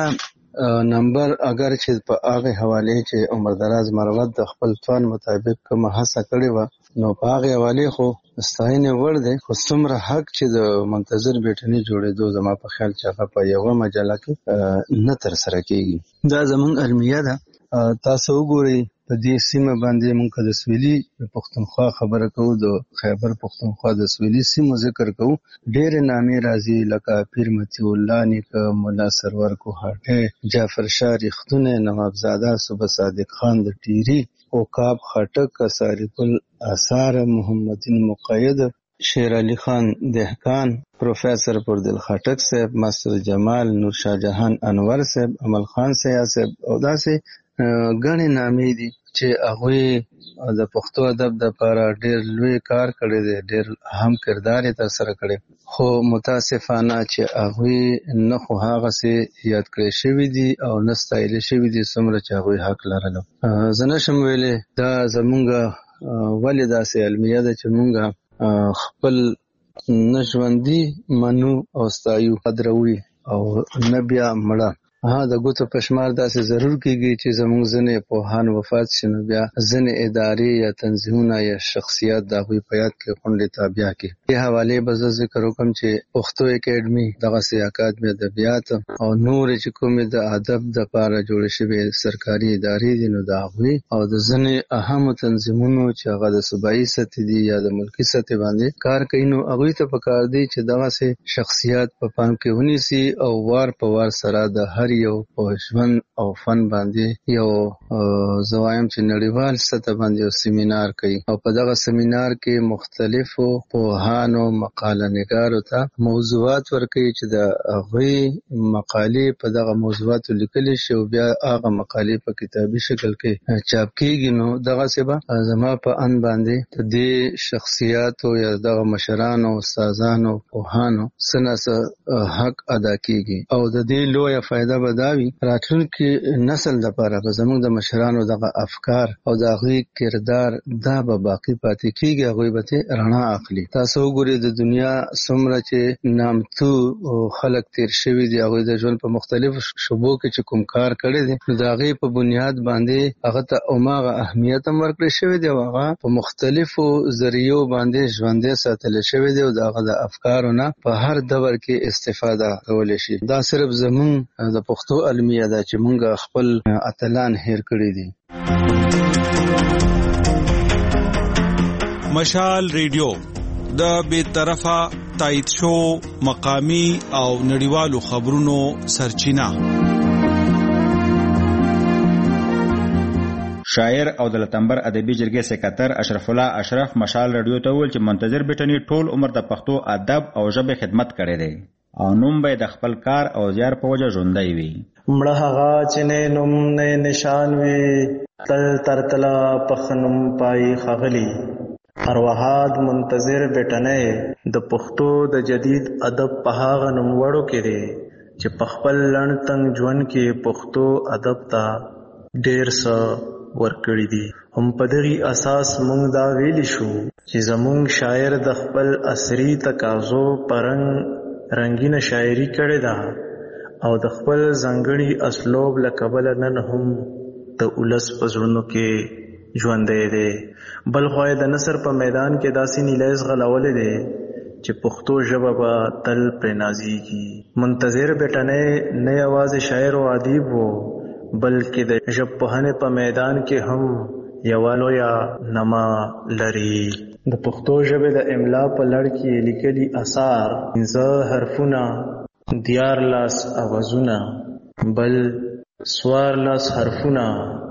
نمبر اگر چې په هغه حواله چې عمر دراز مروت د خپل توان مطابق کوم هڅه کړې و، نو په هغه حواله خو ستاینې وړ دی. خو څومره حق چې د منتظر بیټني جوړېدو زما په خیال چې هغه په یوه مجله کې نه ترسره کېږي. دا زموږ علمیه ده. تاسو وګورئ په دې سیمه باندې مونږ د سویلي پښتونخوا خبره کوو، د خیبر پښتونخوا د سویلي سیمو ذکر کوو، ډېرې نامې راځي لکه پیر مطیع الله نیکه، مولا سرور کوهاټی، جعفر شاه ریښتونی، نوابزاده صبح صادق خان د ټیري، عقاب خټک، سارق الاثار محمدین مقید، شیر علي خان دهقان، پروفیسر پردل خټک صاحب، ماستر جمال، نور شاه جهان انور صاحب، عمل خان سیاه صاحب او داسې ګڼې نامې دي چې هغوی د پښتو ادب دپاره ډېر لوی کار کړی دی، ډېر اهم کردار یې ترسره کړی. خو متاسفانه چې هغوی نه خو هغسې یاد کړی شوي دي او نه ستایلې شوي دي څومره چې هغوی حق لرلو. زه نشم ویلی دا زمونږ ولې داسې علمیه ده چې مونږ خپل نه ژوندي منو او ستایو، قدروي او نه بیا مړه. د ګوتو په شمار داسې ضرور کېږي چې زموږ ځینې پوهان وفات شي، نو بیا ځینې ادارې یا تنظیمونه یا شخصیات د هغوی په یاد کې غونډې تابع کړي. دې حوالې به زه ذکر وکړم چې پښتو اکیډمي، دغسې اکاډمي ادبیات او نورې چې کومې د ادب دپاره جوړې شوې سرکاري ادارې دي، نو د هغوی او د ځینې اهمو تنظیمونو چې هغه د صوبایي سطحې دي یا د ملکي سطحې باندې کار کوي، نو هغوی ته پکار دی چې دغسې شخصیات په پام کې ونیسي او وار په وار سره د هر یو په ژوند او فن باندې یو زه وایم چې نړیوال سطح باندې یو سیمینار کوي او په دغه سیمینار کې مختلفو پوهانو مقاله نګارو ته موضوعات ورکوي چې د هغوی مقالې په دغه موضوعاتو لیکلی شي او بیا هغه مقالې په کتابي شکل کې چاپ کیږي. نو دغسې به زما په ان باندې د دې شخصیاتو یا دغه مشرانو، استادانو، پوهانو څه نه څه حق ادا کیږي او د دې لویه فایده به دا وي راتلونکي نسل دپاره به زموږ د مشرانو دغه افکار او د هغوی کردار دا به باقي پاتې کیږي، هغوی به ترې رڼا اخلي. تاسو وګورئ د دنیا څومره چې نامتو خلک تیر شوي دي، هغوی د ژوند په مختلفو شعبو کې چې کوم کار کړی دی، نو د هغې په بنیاد باندې هغه ته هماغه اهمیت هم ورکړی شوی دی او هغه په مختلفو ذریعو باندې ژوندی ساتلی شوی دی او د هغه د افکارو نه په هر دور کې استفاده کولی شي. دا صرف زموږ د پښتو المیه ده چې موږ خپل اتلان هیر کړي دي. مشال ریډیو د بې طرفه تایید شو مقامی او نړیوالو خبرونو سرچینه. شاعر او د لتمبر ادبي جرګې سکرټر اشرف الله اشرف مشال رادیو ته وویل چې منتظر بیٹنی ټول عمر د پښتو ادب او ژبې خدمت کړی دی او نوم به د خپل کار او زیار په وجه ژوندی وي. مړه هغه چې نه نوم نه نشان وي، تل ترتلا پخنم پای خغلی. ارواحات منتظر بیٹنی د پښتو د جدید ادب په هغه نوموړو کې دی چې په خپل لنډ تنګ ژوند کې پښتو ادب ته ډېر څه ورکړي دي. هم په دغه اساس موږ دا ویلی شو چې زموږ شاعر د خپل عصري تقاضو پرنګ رنگینه شاعري کړې ده او د خپل ځانګړي اسلوب له کبله نن هم د ولس په زړونو کې ژوندی دی. بل خو د نثر په میدان کې داسې نیلی ځغلولی دی چې پښتو ژبه به تل پرې نازیږي. منتظر بیٹنی نه یوازې شاعر او ادیب و بلکې د ژبپوهنې په میدان کې هم یوه لویه نما لري. د پښتو ژبې د املا په لړ کې لیکلي اثار 15 حرفونه، 14 اوازونه، بل 14 حرفونه،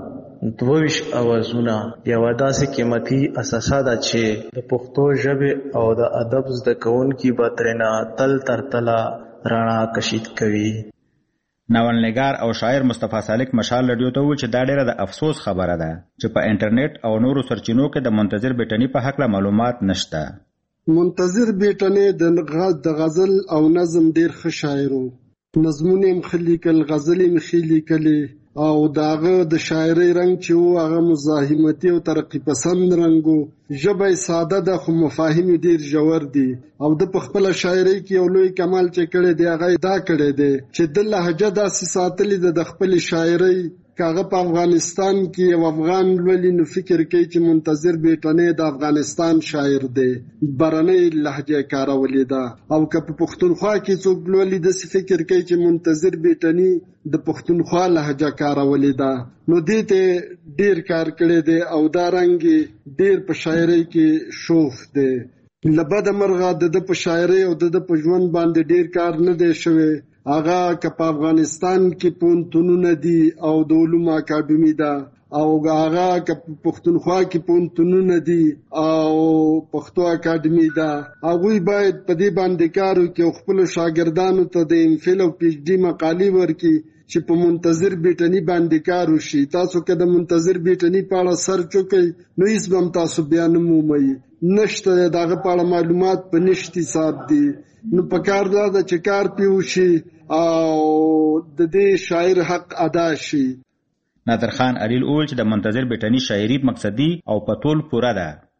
22 اوازونه یوه داسې قیمتي اساسه ده چې د پښتو ژبې او د ادب زده کوونکي به ترېنه تل تر تله رڼا کشید کوي. ناولنګار او شاعر مصطفی سالک مشال رادیو ته وویل چې دا ډېره د افسوس خبره ده چې په انټرنیټ او نورو سرچینو کې د منتظر بیٹنی په هکله معلومات نشته. منتظر بیٹنی د غزل او نظم ډېر ښه شاعر و. نظمونه یې ښه لیکل، غزلې یې ښې لیکلې او د هغه د شاعرۍ رنګ چې و هغه مزاحمتي او ترقي پسند رنګ و. ژبه یې ساده ده خو مفاهیم یې ډېر ژور دي او د په خپله شاعرۍ کې یو لوی کمال چې کړی دی هغه یې دا کړی دی چې د لهجه داسې ساتلې ده د خپلې شاعرۍ که هغه په افغانستان کې یو افغان لولي نو فکر کوي چې منتظر بیٹنی د افغانستان شاعر دی، برنۍ لهجه کارولې ده. او که په پښتونخوا کې څوک لولي داسې فکر کوي چې منتظر بیٹنی د پښتونخوا لهجه کارولې ده، نو دې ته ډېر کار کړی دی او دا رنګ ډېر په شاعرۍ کې شوف دی. له بده مرغه د ده په شاعرۍ او د ده په ژوند باندې ډېر کار نه دی شوی. هغه که په افغانستان کې پوهنتونونه دي او د علومو اکاډمي ده او هغه که په پښتونخوا کې پوهنتونونه دي او پښتو اکاډمي ده، هغوی باید په دې باندې کار وکړي او خپلو شاګردانو ته د امفل او پی ایچ ډي مقالې ورکړي چې په منتظر بیٹنی باندې کار وشي. تاسو که د منتظر بیٹنی په اړه سرچ وکئ نو هیڅ به هم تاسو بیا نه مومئ، نشته د هغه په اړه معلومات په نشت حساب دي. نو په کار دا ده چې کار پې وشي او د دې شاعر حق ادا شي. نادر خان علیل وویل چې د منتظر بیٹنی شاعري مقصدي او په طول پوره ده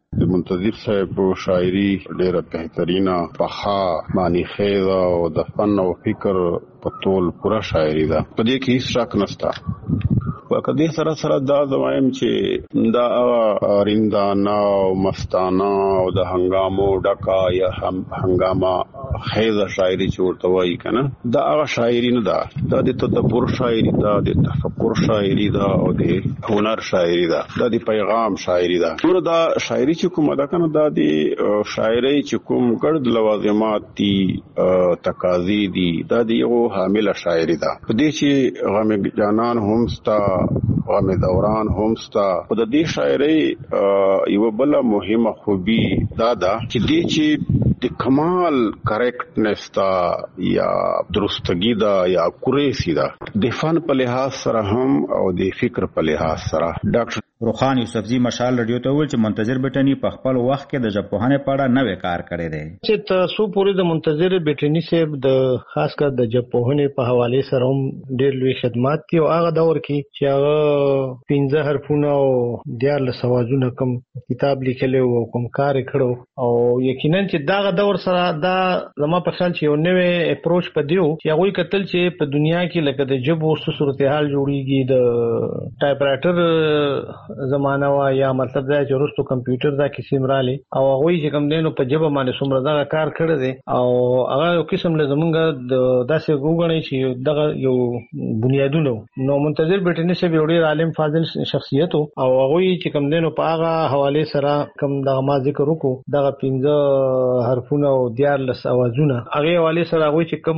د منتظر صاحب شاعري ډیره بهترینه پخا معنی خیزه او د فن او فکر په ټول پورا شاعري ده. په دې کې هیڅ شک نشته. وکدې سره دا زوایم چې دا رندانه او مستانه او د هنګامو ډکا یا هنګاما خیزه شاعري چې ورته وایي کنه، دا هغه شاعري نه ده. دا د تدبر شاعري ده، د تفکر شاعري ده او د هنر شاعري ده، دا د پیغام شاعري ده. نور دا شاعري چې کومه ده کنه، دا د شاعري چې کوم ګرد لوازمات دي تقاضي دي، دا د یو حامل شاعري ده. په دې چې غم جانان هم ستا غم دوران هم ستا. په دې شاعري یو بل مهمه خوبي دا ده چې دې چې د کمال کریکټنس دا یا درستګي دا یا اکوریسی دا د فن په لحاظ سره هم او د فکر په لحاظ سره. ډاکټر روخان یوسفزی مشال رادیو ته ویل چې منتظر بیٹنی په خپل وخت کې د ژبپوهنې په اړه نوې کار کړی دی. چې تاسو پوری د منتظر بیٹنی صاحب د خاص کر د ژبپوهنې په حواله سره هم ډېر لوی خدمات دي او هغه دور کې چې هغه 15 حرفونه او 14 اوازونه کوم کتاب لیکلی او کوم کار کړو او یقینا چې دا دور سره دا زما په خیال چې یو نوې اپروچ پدیو چې هغه کتل چې په دنیا کې لکه د ژبو صورتحال جوړیږي، د ټایپ رائټر زمانہ وا یا مطلب دا چې رستو کمپیوټر دا کیسه مراله او هغه چې کوم دینو په جبه باندې څومره دا کار کړی دی او هغه یو قسم له زمونږ د داسې وګڼي چې دغه یو بنیادونه نو منتظر بیٹنی سے یو ډیر عالم فاضل شخصیت او هغه چې کوم دینو په هغه حواله سره کوم د ما ذکر وکړو دغه 15 حرفونه او 14 اوازونه هغه حواله سره هغه چې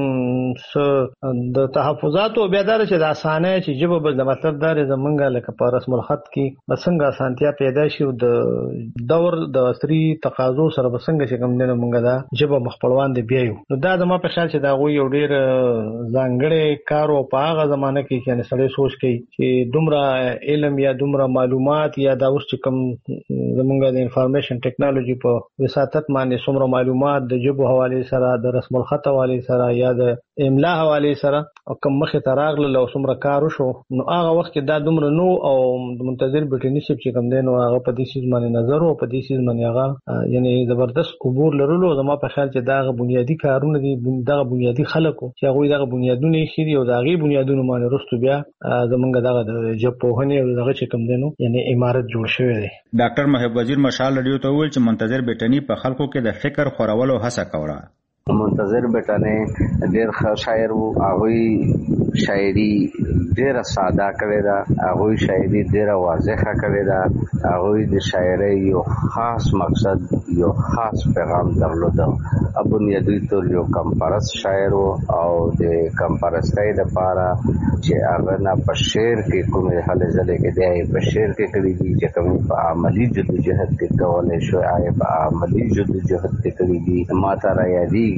کوم د تحفظات او بیادار چې د اسانه چې جبه بل مطلب دار زمونږ لکه په رسم الخط کې بسنګ اسانتیا پیدا شي د دور د عصري تقاضو سره بسنګ چې کوم دنه مونږه دا جبه مخپړوان دی بیاو. نو دا د ما په خیال چې دا غوي یو ډیر ځانګړی کار او په هغه زمانه کې چې سړی سوچ کوي چې دومره علم یا دومره معلومات یا دا اوس چې کوم زمونږه د انفارمیشن ټیکنالوژي په وساتت باندې څومره معلومات د جبه حواله سره د رسم الخط حواله سره یا د املا حواله سره او کوم مخه تراغله لو څومره کار وشو. نو هغه وخت کې دا دومره نو او منتظر بیٹنی صاحب چې کوم دین او هغه په دې سیس باندې نظر او په دې سیس باندې هغه یعنی زبردست عبور لرلو. زما په خیال چې دا بنیادی کارونه دي، دا بنیادی خلکو چې هغه دغه بنیادونه خېری او دغه بنیادونه باندې رستو بیا زمونږ دغه د ژبپوهنې او دغه چې کوم دینو یعنی عمارت جوړ شوی دی. ډاکټر محب وزیر مشال رادیو ته ویل چې منتظر بیٹنی په خلکو کې د فکر خورولو هڅه کوله. منتظر بیٹنی ډیر ښه شاعر وو، هغه شاعري ډیره ساده کړې ده، هغه شاعري ډیره واضحه کړې ده، هغه د شاعري یو خاص مقصد یو خاص پیغام درلوده. بنیادی طور یو کمپارس شاعر او د کمپارسۍ لپاره چې هغه نه په شعر کې کومه حل ځلې کې دی په شعر کې کړي دي چې کوم په عملی جدوجہد کې کولای شو آی په عملی جدوجہد کې کړي دي. ماته را یادېږي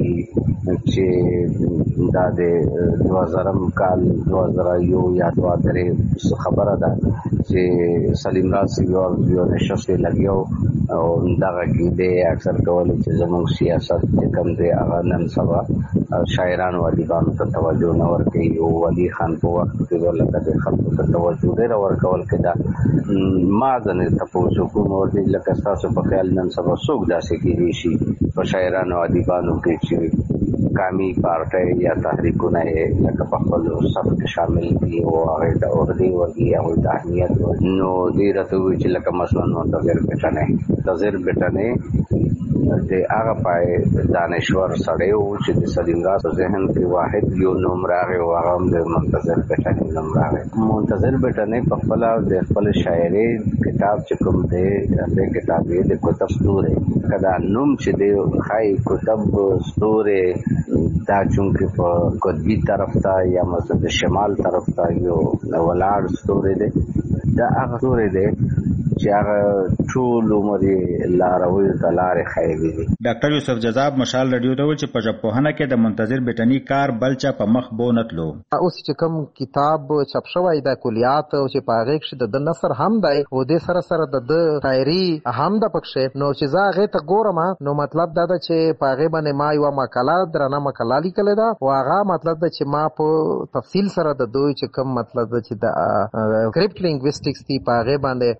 چې دا د 2000 کال 2001 یا 2003 خبره ده چې سلیم راز یو نشست لګیو او دا کې اکثر کولای چې زموږ سیاست کوم دی هغه نن سبا شاعرانو ادیبانو ته توجه نه ورکوي او ولی خان په وخت کې ولکه د خلکو ته توجه ډېر ورکول کېده. ما ځنه تاسو کوم ورته لکه تاسو په خیال نن سبا څوک داسې کېږي شي په شاعرانو ادیبانو کې چې قومي پارټي یا تحریکونه لکه په خپل صف کې شامل دي او هغه د اوردي ورګي او د اهمیت نو دې راته وی چې لکه مثلا منتظر بیٹنی د هغه پای دانشور سړی او چې د سلیم راز ذهن کې واحد یو نوم راغی او هغه د منتظر بیٹنی نوم راغی. منتظر بیٹنی په خپل د خپل شاعري کتاب چې کوم دی د کتاب یې د کتب ستوره کدا نوم چې دی خای کتب ستوره دا چونکه په قطبی طرف ته یا مثلا د شمال طرف ته یو ولاړ ستوره دی. دا هغه ستوره دی چې هغه ټول عمر لاروي د لارې خایوي دي. ډاکټر یوسف جذاب مشال رادیو ته ویل چې په ژبپوهنه کې د منتظر بیٹنی کار بلچا په مخ بو نتلو. اوس چې کوم کتاب چاپ شوی د کلیات او چې په هغه کې د نثر هم دی او د سره سره د شاعري هم د پکښه نو چې زه ته ګورم نو مطلب دا ده چې په هغه باندې ما یو مقاله درنه مقاله لیکل ده او هغه مطلب ده چې ما په تفصیل سره د دوی چې کوم مطلب ده چې د کرپټ لینګویسټکس دی په هغه باندې ما خپل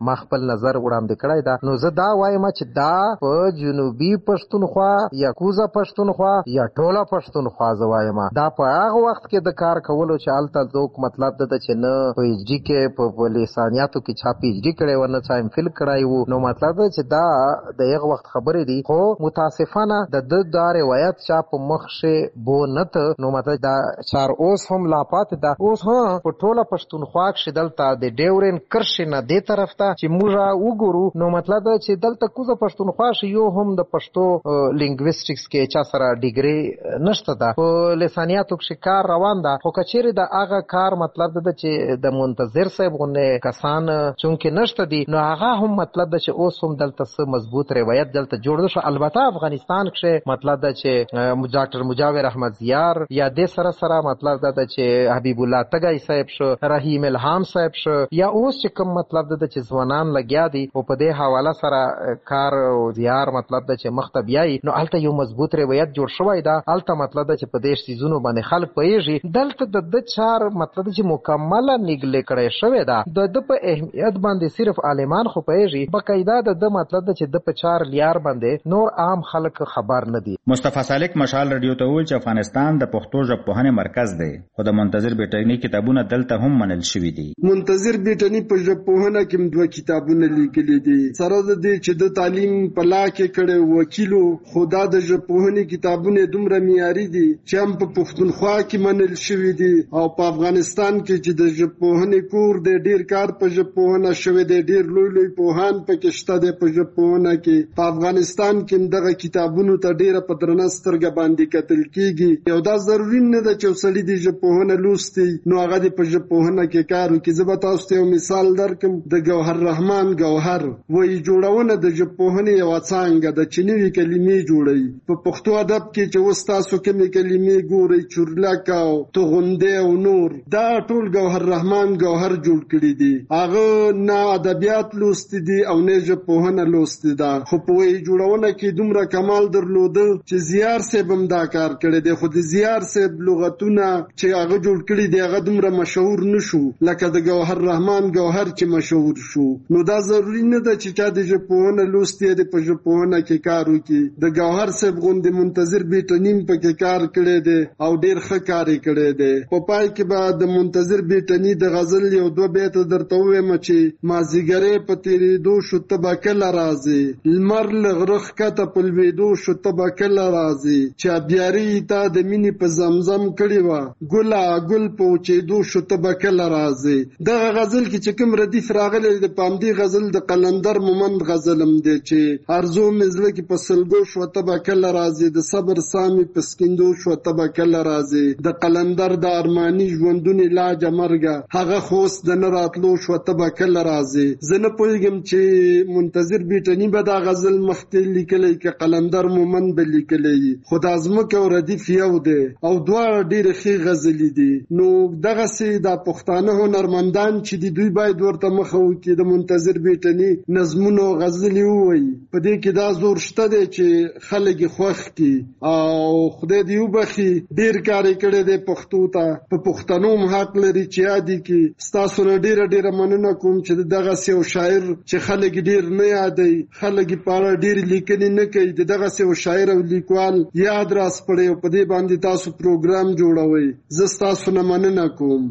نظر وړاندې کړی دا. نو زه دا وایم چې دا په جنوبي پښتونخوا یا کوزه پښتونخوا یا ټوله پښتونخوا زه وایم دا په هغه وخت کې د کار کولو چې هلته څوک مطلب ده چې نه په ایچ ډي کې په لسانیاتو کې چا پی ایچ ډي کړی و نه چا ام فل کړی و. نو مطلب ده چې دا د هغه وخت خبرې دي. خو متاسفانه د دا روایت چا په مخ بو نت. نو مطلب دا چار اوس هم لا پاتې ده. اوس هم په ټوله پښتونخوا کې دلته د ډیورن کرښې نه دې طرف ته چې موږ وګورو نو مطلب ده چې دلته کوزه پښتونخوا شي یو هم د پښتو لینګویسټکس کې چا سره ډیګري نشته ده. په لسانیاتو کې کار روان ده. خو کچېرې د هغه کار مطلب ده چې د منتظر صاحب غونې کسان چونکې نشته دي نو هغه هم مطلب ده چې اوس هم دلته څه مضبوط روایت دلته جوړ شو. البته افغانستان کې مطلب ده چې ډاکټر مجاور احمد زیار یا د سره مطلب ده چې حبیب الله تګای صاحب شو رحیم الهام صاحب شو یا اوس چې کوم مطلب ده چې ځوانان لګیا دي او په دې حواله سره کار او زیار مطلب ده چې مختبیای نو الته یو مضبوط روایت جوړ شوی دا. الته مطلب ده چې په دې سيزونو باندې خلک پېږي دلته د چار مطلب چې مکمله نګلې کړې شوی دا د په اهمیت باندې صرف عالمان خو پېږي بقایده د مطلب ده چې د په چار لیار باندې نور عام خلک خبر نه دي. مصطفی سالک مشال رادیو ته ویل چې افغانستان د پښتو ژبپوهنې مرکز دی خو د منتظر بیټنی کتابونه دلته هم منل شوي دي. منتظر بیټنی په ژبپوهنه کې دوه کتابونه لیکلي دي. سره د دې چې د تعلیم په لا کې کړي وکیلو خدا د ژبپوهنې کتابونه دومره معیاري دي چې هم په پښتونخوا کې منل شوي دي او په افغانستان کې چې د ژبپوهنې کور د ډیر کار په ژبپوهنه شوی دی. ډیر لوی پوهان پکې شته دي په ژبپوهنه کې. په افغانستان کې دغه کتابونو ته ډیره په درنه سترګه باندې کتل کیږي. یو دا ضروري نه ده چې وسړي د ژبپوهنه لوستي نو هغه د په ژبپوهنه کې کار وکړي. زه به تاسو ته یو مثال درکم. د ګوهر رحمان ګوهر وایي جوړونه د ژبپوهنې یوه څانګه ده چې نوې کلمې جوړوي. په پښتو ادب کې چې اوس تاسو کومې کلمې ګورئ چورلک او توغندی او نور دا ټول ګوهر رحمان ګوهر جوړ کړي دي. هغه نه ادبیات لوستي دي او نه ژبپوهنه لوستي ده. خو په وایي جوړونه کې دومره کمال درلوده چې زیار صاحب هم دا کار کړی دی. خو د زیار صاحب لغتونه چې هغه جوړ کړي دي هغه دومره مشهور نشو لکه د ګوهر رحمان ګوهر چې مشهور شو. نو دا ضروري نه ده چې چا د ژبپوهنه لوستي دی په ژبپوهنه کې کار وکړي. د ګوهر صاحب غوندې منتظر بیټنی پکې کار کړی دی او ډیر ښه کار یې کړی دی. په پای کې به د منتظر بیټنی د غزل یو دوه بیته درته ووایم چې مازیګری په تېرېدو شو ته به کله راځې لمر له غره ښکته په لوېدو شو ته به کله راځې چې ابیاري تا د مینې په زمزم کړې وه ګله ګل په وچېدو شو ته به کله راځې. دغه غزل کې چې کوم ردیف راغلی د په همدې غزل د قلندر مومند غزل هم دی چې ارزو مې زړه کې په سلګو شو ته به کله راځې د صبر سامي په سکندو شو ته به کله راځې د قلندر د ارماني ژوندونې لاجه مرګه هغه خوست د نه راتلو شو ته به کله راځې. زه نه پوهېږم چې منتظر بیټنی به دا غزل مخکې لیکلی که قلندر مومند به لیکلی خو دا ځمکه او ردیف یو دی او دواړه ډېرې ښې غزلې دي. نو دغسې دا پښتانه هنرمندان چې دي دوی باید ورته مخه وکړي د منتظر بیټنی نظمونه او غزلې ووایي. په دې کې دا زور شته دی چې خلک یې خوښ کړي او خدای دې وبخي ډېر کار یې کړی دی پښتو ته. په پښتنو هم حق لري چې یاد یې کړي. ستاسو نه ډېره مننه کوم چې دغسې یو شاعر چې خلک ډېر نه یادوي خلک یې په اړه ډېرې لیکنې نه کوي د دغسې یو شاعر او لیکوال یاد راسپړئ او په دې باندې تاسو پروګرام جوړوئ. زه ستاسو نه مننه کوم.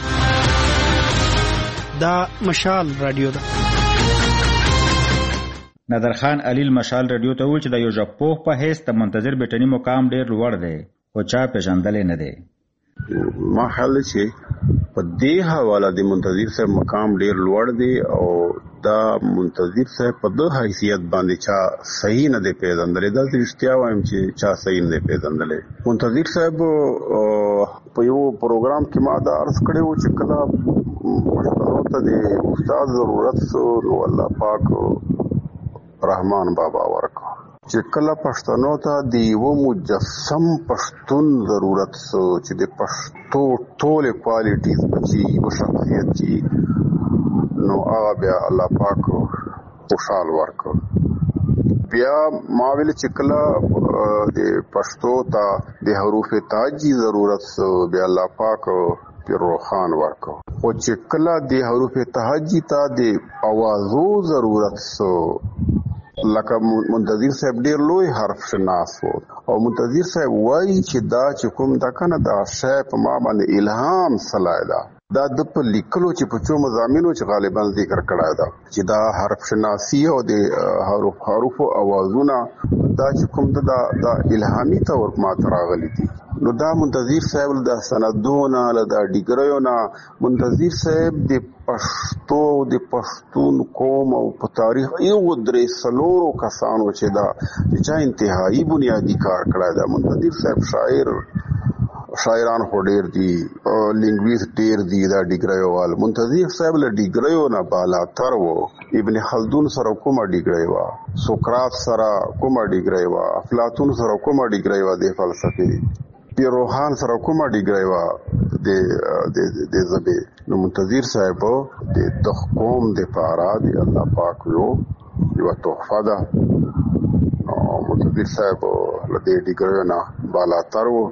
دا مشال رادیو ده. نادرخان علیل مشال رادیو ته ویل چې د یو ژبپوه په حیث د منتظر بیټنی مقام ډېر لوړ دی خو چا پیژندلی نه دی. ما خیال دی چې په دې حواله د منتظر صاحب مقام ډېر لوړ دی او دا منتظر صاحب په دغه حیثیت باندې چا صحیح نه دی پیژندلی. دا رښتیا وایم چې چا صحیح نه دی پیژندلی. منتظر صاحب په یو پروګرام کې ما دا عرض کړی و چې کله پښتنو ته د استاد ضرورت سو نو الله پاک رحمان بابا ورکو چې کله پښتنو ته د یو مجسم پښتون ضرورت سو چې د پښتو ټول کوالټیز بچي او شخصیت چی نو هغه بیا الله پاک خوشحال ورکو. بیا ما ویل چې کله د پښتو ته د حروف تاجی ضرورت سو بیا الله پاک پیر روخان ورکو. او چې کله د حروف تهجی ته د اوازو ضرورت سو لکه منتظر صاحب ډیر لوی حرف شناس وو او منتظر صاحب وایي چې دا چې کوم دا کنه دا شی په ما باندې الهام سلایدا دا د په لیکلو چې په څو مضامینو چې غالبا ذکر کړای دا چې دا حرف شناسی او د حروف او اوازونه دا چې کوم دا الهامي تور ما تراغلي دي نو دا منتظر صاحب د سندونه د ډیګریونه منتظر صاحب د پښتو د پښتون قوم او په تاریخ یو درې سلورو کسانو چې دا چې انتهایی بنیادی کار کړی دا منتظر صاحب شاعران خو ډیر دي لینګویست ډیر دي دا ډیګریو وال منتظر صاحب له ډیګریو نه بالا تر وو ابن خلدون سره کومه ډیګری وا سقراط سره کومه ډیګری وا افلاطون سره کومه ډیګری وا د فلسفي پیروهان سره کومه ډیګری وا د زبې نو منتظر صاحب د قوم د پاره دی الله پاک یو تحفه ده منتظر صاحب له دې ډیګری نه بالا تر وو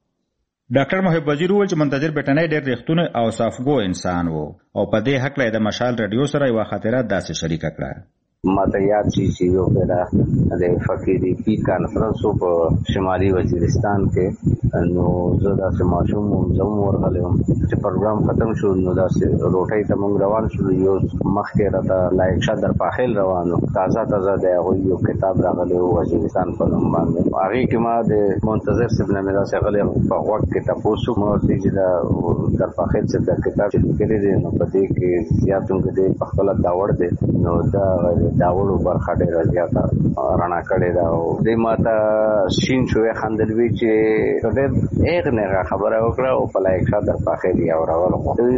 ډاکټر محب وزیر وویل چې منتظر بیٹنی ډېر رښتونی او صافګو انسان وو او په دې هکله د مشال رادیو سره یوه خاطره داسې شریکه کړه ماته یاد شي چې یو پیدا د فقیری پی کانفرنس په شمالي وزیرستان کې نو زه داسې ماشوم زم ورغلم چې پروګرام ختم شو نو داسې روټۍ ته موږ روان شو یو مخکې راته لایق شه در پاخل روانو تازه د هغوی یو کتاب راغلی و وزیرستان په نوم باندې هغې کې ما د منتظر صاحب نه مې داسې غلی په غوږ کې تپوس وکړو ما ورته چې دا در پاخل صاحب دا کتاب چې لیکلی دی نو په دې کې زیات هم کې دی په خپله داوړ دی نو دا داوړو برخه ډېره زیاته رڼا کړې ده او دې ماته شین شوې خندل وی چې ډېر ایغ نه خبره وکړه او په لایق شه در پاخې دی او راول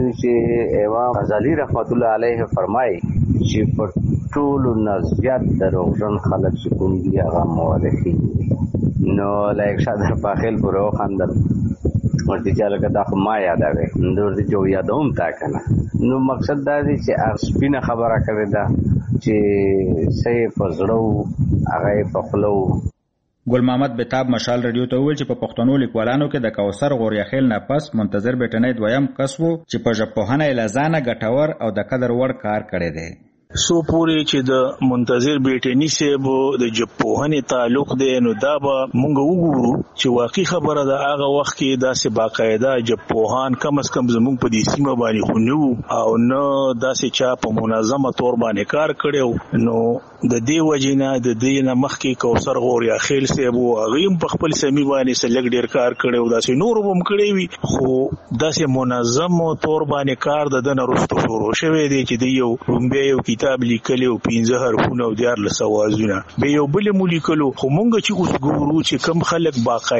چې امام غزالی رحمت الله علیه فرمایي چې په ټولو نه زیات دروغجن خلک چې کوم دي هغه مورخین نو لایق شه در پاخېل پورې وخندل ورته چې لکه دا خو ما یادوي نو ورته جو یادوم تا کنه نو مقصد دا دی چې سپینه خبره کوي دا چې سې په زړه هغه په خلو ګل محمد بتاب مشال رادیو ته ویل چې په پښتنو لیکوالانو کې د کوثر غوریاخیل نه پس منتظر بیٹنی دویم کس وو چې په ژبپوهنه لزانه ګټور او د قدر وړ کار کړی دی سو پورې چې د منتظر بیٹنی صاحب د ژبپوهنې تعلق دی نو دا به مونږ وګورو چې واقعي خبره ده هغه وخت کې داسې باقاعده ژبپوهان کم از کم زموږ په دې سیمه باندې خو نه وو او نه داسې چا په منظمه طور باندې کار کړی نو د دې وجې نه د دې نه مخکې کوثر غوریاخیل صاحب و هغې هم په خپل سیمې باندې څه لږ ډېر کار کړی و داسې نور به هم کړی وي خو داسې منظم طور باندې کار د ده نه وروسته شروع شوی دی چې د یو بیا یو کتاب لیکلی او 15 حرفونه او 14 اوازونه به یو بل مو لیکلو خو مونږ چې اوس ګورو چې کم خلک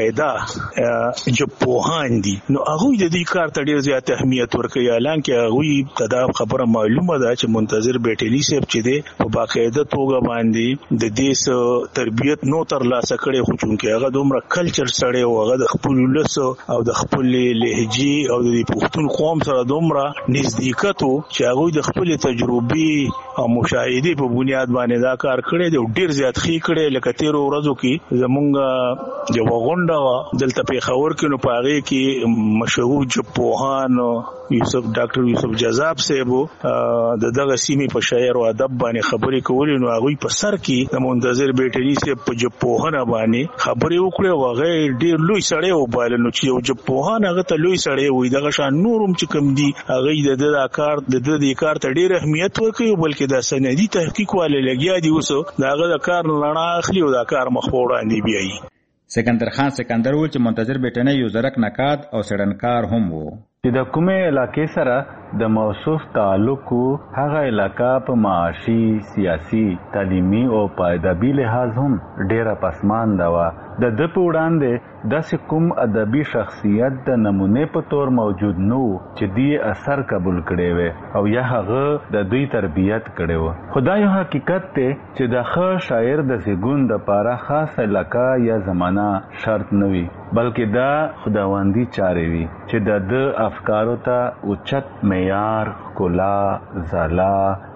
باقاعده ژبپوهان دي نو هغوی د دې کار ته ډېر زیات اهمیت ورکوي حالانکه هغوی ته دا خبره معلومه ده چې منتظر بیٹنی صاحب چې دی په باقاعده توګه باندې د دې تربیت نو ترلاسه کړی خو چونکې هغه دومره کلچر سړی و هغه د خپل ولس او د خپل لهجې او د پښتون قوم سره دومره نزدېکت و چې هغوی د خپل تجربې او مشاهدې په بنیاد باندې دا کار کړی دی ډیر زیات ښه کړی لکه تیرو ورځو کې زمونږ د غونډه دلته پېښور کې نو په هغې کې مشهور ژبپوهان ډاکټر یوسف جذاب صاحب د دغه سیمې په شاعر او ادب باندې خبرې کولې نو هغوی په سر کې د منتظر بیٹنی صاحب په ژبپوهنه باندې خبرې وکړې او هغه ډیر لوی سړی وباله نو چې یو ژبپوهان هغه ته لوی سړی وي دغه شان نور هم چې کوم دي هغوی د دې کار ته ډیر اهمیت ورکوي بلکې دا سندي تحقیق والے لګیا دي اوس دا هغه د کار رڼا اخلي او دا کار مخ په وړاندې بیایي سکندر خان سکندر وویل چې منتظر بیٹنی یو زرک نقاد او څېړنکار هم و چې د کومې علاقې سره د موصوف تعلق هغه علاقه په معاشي سیاسي تعلیمي او ادبي لحاظ هم ډیره پسمانده وه د ده په وړاندې داسې کوم ادبي شخصیت د نمونې په طور موجود نه و چې دې اثر قبول کړی وی او یا هغه د دوی تربیت کړی و خو دا یو حقیقت دی چې د ښه شاعر د زیږون دپاره خاص علاقه یا زمانه شرط نه وي بلکې دا خداوندي چارې وي چې د ده افکارو ته اوچت معیار ښکلا ځلا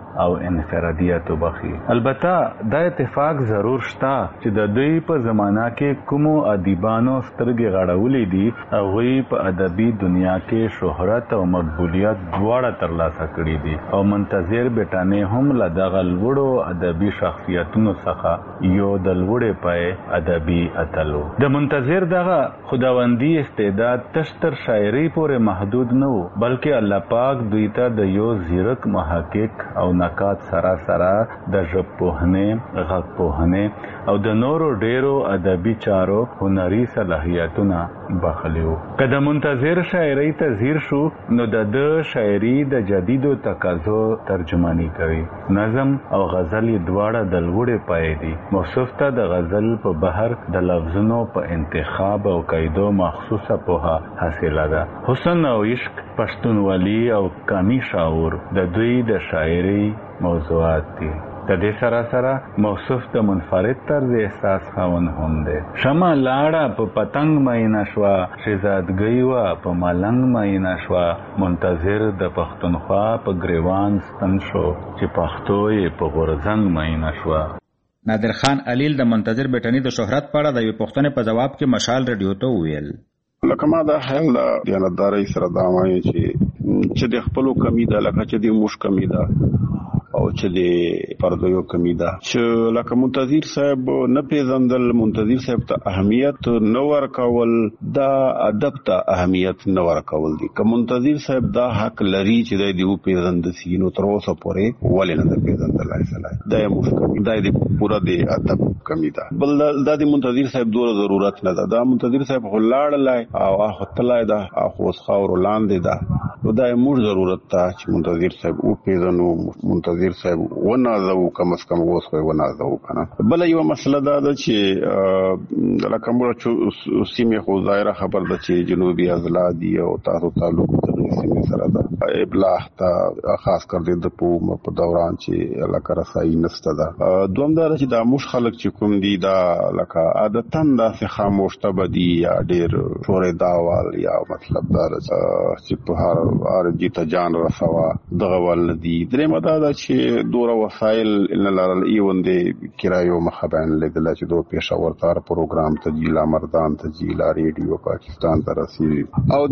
او انفرادیت وبخي. البته دا اتفاق ضرور شته چې د دوی په زمانہ کې کومو ادیبانو سترګې غړولې دي هغوی په ادبي دنیا کې شهرت او مقبولیت دواړه ترلاسه کړي دي او منتظر بیټانې هم له دغه لوړو ادبي شخصیتونو څخه یو د لوړې پای ادبي اتلو. د منتظر دغه خداوندي استعداد تشتر شاعري پورې محدود نه و بلکې الله پاک دوی ته د یو زیرک محقق او نقاد سره د ژبپوهنې غږپوهنې او د نورو ډیرو ادبي چارو هنري صلاحیتونه بخلي وو. که د منتظر شاعري ته ځیر شو نو د شاعري د جدیدو تقاضو ترجمانی کوي. نظم او غزل دواړه د لوړې پای دي. موصوف ته د غزل په بهر د لفظونو په انتخاب او قاعدو مخصوصه پوهه حاصله ده. حسن او عشق، پښتونولي او قومي شعور د دوی د شاعري موضوعات دي. د دې سره موصوف د منفرد طرز احساس خاوند هم دی. شمع لاړه په پتنګ مینا شوه، شهزادګۍ وه په ملنګ مینا شوه، منتظر د پښتونخوا په ګریوان ستن شو چې پښتو یې په غورځنګ مینا شوه. نادر خان علیل د منتظر بیټني د شهرت په اړه د یوې پوښتنې په جواب کې مشال رادیو ته وویل: لکه ما دا خیال د دیانتدارۍ سره دا وایي چې د خپلو کمی ده، لکه چې د موږ کمی ده او چې د پردیو کمی ده. چې لکه منتظر صاحب نه پیژندل، منتظر صاحب ته اهمیت نه ورکول، دا ادب ته اهمیت نه ورکول دي. که منتظر صاحب دا حق لري چې دی وپیژندل شي نو تر اوسه پورې ولې نه پیژندلای شي. دا یې مشکل دا د پوره د ادب کمی ده. بل دا د منتظر صاحب دوره ضرورت نه ده. دا منتظر صاحب خلاړلای او اخطلای ده او اوس خاور لاندې ده. نو دا یې موږ ضرورت ته چې منتظر صاحب وپیژنو، منتظر صاحب ونازو، کم از کم اوس خو ونازو کنه. بل یو مسله دا ده چې لکه موږ سیمه خو ظاهره خبر ده چې جنوبي اضلاع دي او تاسو تعلق د سیمه سره ده. ابلاغ ته خاص کر د په دوران چې لکه رسایي نسته ده. دوم دا چې دا موږ خلک چې کوم دي دا لکه عادتاً داسې خاموش ته بدي یا ډېر شورې داوال یا مطلب دا چې په هر جیته جان رسوا دغه ول دي. درېمه دا ده چې دوره وسایل نه لرل، ایون د کرایو مخه باندې لیدل چې دوه پېښور ته پروګرام ته جیلا مردان ته جیلا ریډیو پاکستان ته رسي او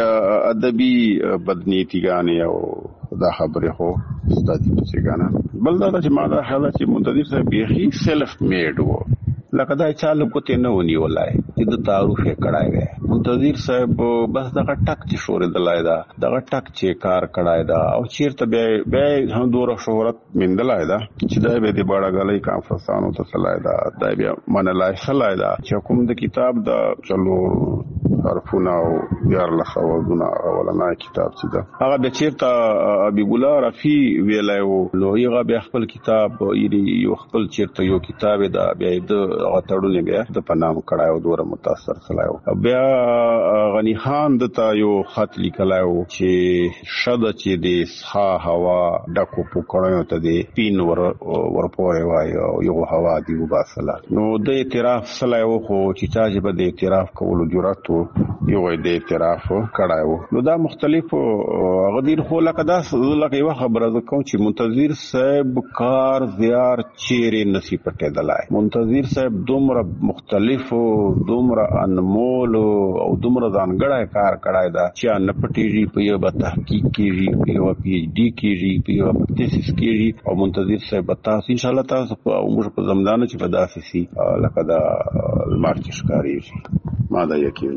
د ادبي بدنیتیګانې او دا خبرې خو ستاسو په څنګه. بل دا چې ما دا خیال چې منتظر صاحب بیخي سیلف میډ وو، لکه دا چاله کوته نه ونیولای چې د تعارف کړای وي. منتظر صاحب بس دغه ټک چې شورې دلای دا دغه ټک چې کار کړای دا او چیرته به هم دوره شهرت مندلای دا چې دا به د باړګلې کانفرنسانو ته تلای دا بیا منلای خلای دا چې کوم د کتاب دا چلو حرفونه او یار لخوازونه ولنا کتاب چې دا هغه به چیرته ابي ګلا رفي ویلایو نو یغه به خپل کتاب یو خپل چیرته یو کتاب دا بیا د غټړونی بیا د پنام کړهو دوره متاثر سلایو. بیا غنی خان دته یو خط لیکلایو چې شاده چې د سها هوا ډکو پکړیو ته دی پین ورپورې وای یو هوا دی وباسله. نو د اعتراف سلایو خو چې تاج به د اعتراف کولو جرأت یو د اعتراف کړهو. نو دا مختلف غدیر خو لکه دا لکه یو خبره کوم چې منتظر صاحب کار زیار چیرې نسی پټه دلای. منتظر صاحب دومره مختلف او دومره انمول او دومره ځانګړی کار کړای دا چې نه پټیږي په یو تحقیق کېږي، په یو پی ایچ ډي کېږي، په یو تھیسس کېږي. او منتظر صاحب تاسو ان شاء الله تاسو په عمر په زمانه چې په داسې سي لکه دا مارچ ښکاریږي. ما دا یقین.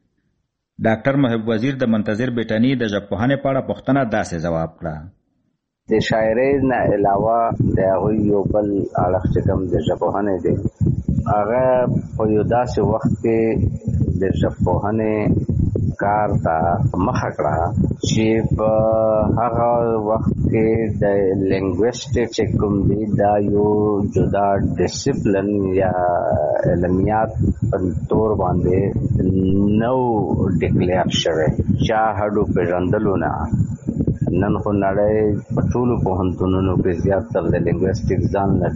ډاکټر محب وزیر د منتظر بیټني د ژبپوهنې په اړه پوښتنه داسې جواب کړه: د شاعرۍ نه علاوه د هغوی یو بل اړخ چې کوم د ژبپوهنې دی هغه په یو داسې وخت کې د ژبپوهنې کار ته مخه کړه چې په هغه وخت کې د لینګویسټک چې کوم دی دا یو جدا ډیسپلن یا علمیات په تور باندې نو ډیکلیئر شوی. چا هډو پیژندلونه نن خو نړۍ په ټولو پوهنتونونو کې زیاتره د لینګویسټک ځان نه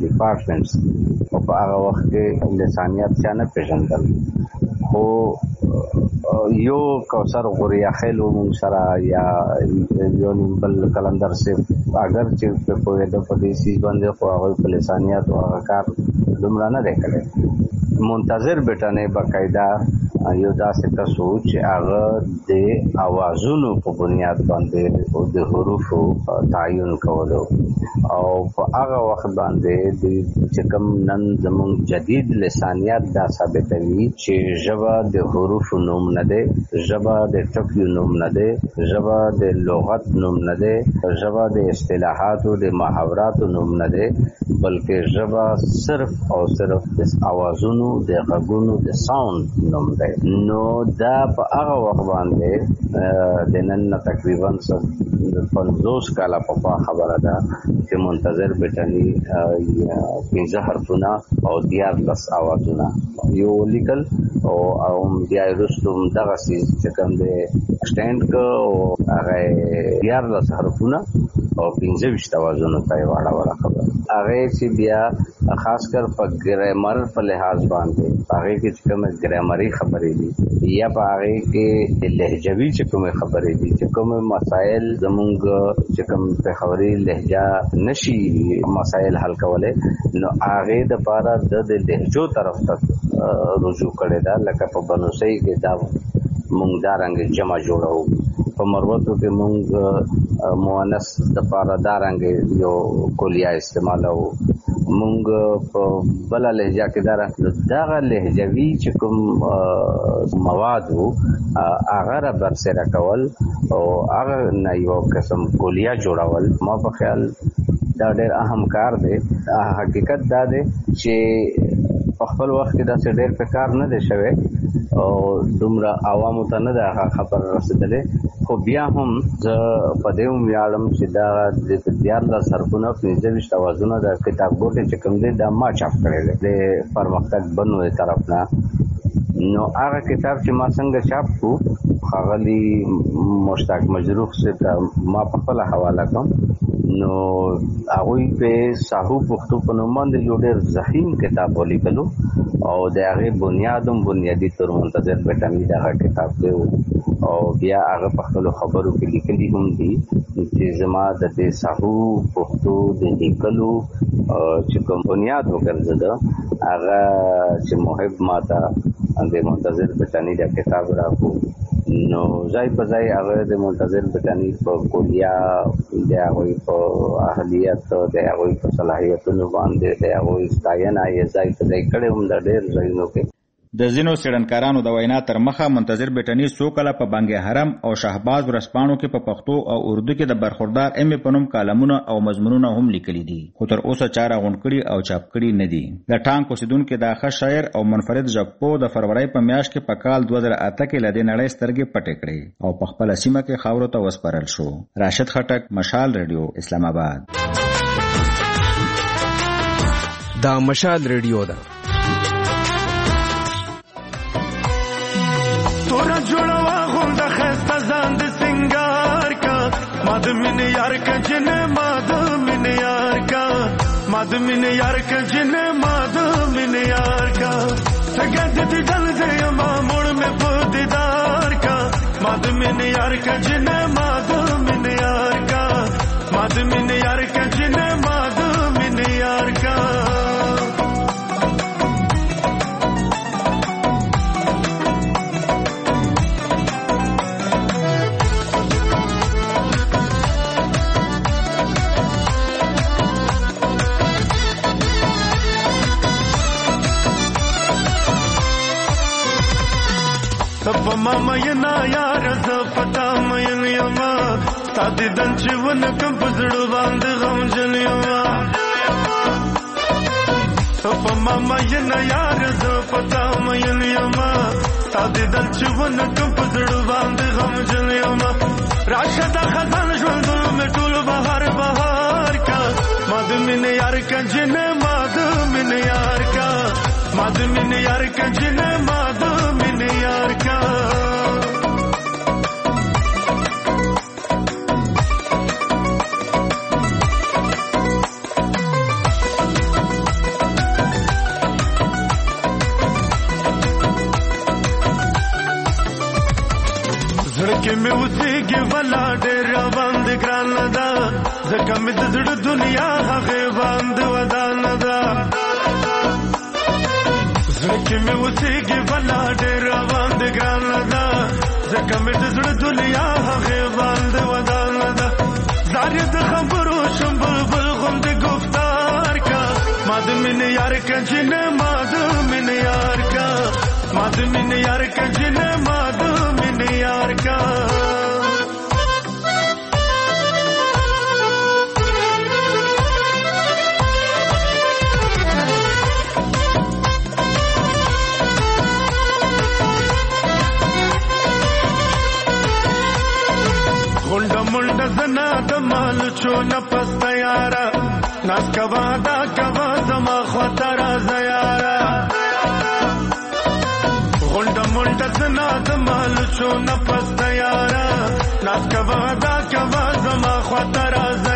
ډپارټمنټس او په هغه وخت کې لسانیات چا نه پیژندل. خو یو کوثر غوریا خیلو مون سره یا یو بل کلندر سے اگر چې په دې په دې سیس باندې خو هغه په لسانیات او هغه کار دومره نه دی کړی. منتظر بیٹانه باقاعده یو داسې کسو چې هغه د اوازونو په بنیاد باندې او د حروفو تعین کولو او په هغه وخت باندې د چې کوم نن زمون جدید لسانیات دا ثابتوي چې ژبه د حروفو نوم نه ده، ژبه د ټکیو نوم نه ده، ژبه د لغت نوم نه ده، ژبه د اصطلاحاتو د محاوراتو نوم نه ده، بلکې ژبه صرف او صرف د اوازونو د غږونو د ساوند نوم ده. نو دا په هغه وخت باندې د نن تقریبا 50 کاله په خبره ده چې منتظر بیٹانی 15 حرفونه او 10 اوازونه یو لیکل او بیا رستم دغه چې کوم د سټاند کو هغه 10 حرفونه او 15 اوازونه ته واړه خبره هغه چې بیا خاص کر په ګرامر په لحاظ باندې هغه کې کوم ګرامري خبرې دي یا په هغه کې لهجوي چې کوم خبرې دي چې کوم مسائل زمونږ چې کوم په خبري لهجه نشي مسائل حل کوله نو هغه د پاره د لهجو طرف ته رجوع کړي دا لکه په بنوسي کې دا مونږ دا رنګ جمع جوړو په مروتو کې مونږ مؤنث د پاره دا رنګ یو کلیه استعمالو مونږ په بل لهجه کې دا لهجوي چې کوم مواد هغه را برسره کول او هغه نه یو قسم کلیه جوړول ما په خیال دا ډېر اهم کار دی. حقیقت دا دی چې په خپل وخت کې دا څه ډېر په کار نه دی شوی او دومره عوامو ته نه ده خبر رسېدلې خو بیا هم زه په دې ویاړم چې دا د 14 حرفونه 15 اوازونه د کتاب ګوټې چې کوم دی دا ما چاپ کړی دی د پرمختګ بنو طرف نه. نو هغه کتاب چې ما څنګه چاپ کو خاغلی مشتاق مجروح سے ما په خپل حواله کوم نو هغه په صاحب پښتو په نوم باندې یو ډېر ضخیم کتاب ولیکلو او د هغه بنیادی تر منتظر بیٹانی دا کتاب دی او بیا هغه په خپل خبرو کې لیکلي هم دي چې زما د دې صاحب پښتو د لیکلو چې کوم بنیاد وګرځیده هغه چې محب ماته د منتظر بیٹانی دا کتاب راکو نو ځای په ځای هغه د منتظر بیٹانی په کولیا د هغه په اهلیت د هغه په صلاحیتونو باندې د هغه ستاینه یې ځای په ځای کړي هم د ډېر ځایونو کې د ځینو څېړنکارانو د وینا تر مخه منتظر بیٹانی څو کله په بانګ حرم او شهباز ورځپاڼو کې په پښتو او اردو کې د برخوردار ام په نوم کالمونه او مضمونونه هم لیکلي دي خو تر اوسه چاره غونډکړي او چاپ کړي نه دي. د ټانک اوسیدونکو د ښه شاعر او منفرد ژبپو د فروری په میاشت کې په کال 2008 کې لدې نړۍ سترګې پټې کړې او په خپل سیمه کې خاورو ته وسپارل شو. راشد خټک، مشال ریډیو، اسلام آباد. دا مشال ریډیو ده. تورا جوړوا غونډ خسته ځان د سنگار کا ماد من یار کا جن ماد من یار کا ماد من یار کا جن ماد من یار کا سګد دې ډل دې ما مړ مې په دیدار کا ماد من یار کا جن ماد من یار کا ماد من یار کا جن ماد من یار کا تب ماما ینا یار ز پتا مې یما تا دې دن چې ون کوم پزړ باندې غم جلیوا تب ماما ینا یار ز پتا مې یما تا دې دن چې ون کوم پزړ باندې غم جلیوا راشد خزان ژوند مې ټول بهار کا ماد من یار کا جن ماد من یار کا ماد من یار کا جن ماد من یار کا زړه کې مې اوسېږي ولا ډېر باندې ګران ده ځکه مې د زړه دنیا هغې باندې ودان ده زړه کې مې اوسېږي ولا ډېر باندې ګران ده ځکه مې د زړه دنیا هغې باندې ودان ده زار د خبرو شم بلبل غوندې گفتار کا ما د مینې یار کا جنه ما د مینې یار کا ما د مینې یار کا جنه ما د مینې یار کا غونډه منډه زنا د مال چونه پسته یارا ناس کوا دا کوا زما خواته راځه یارا غونډه منډه زنا د مال چونه پسته یارا ناس کوا دا کوا زما خواته راځه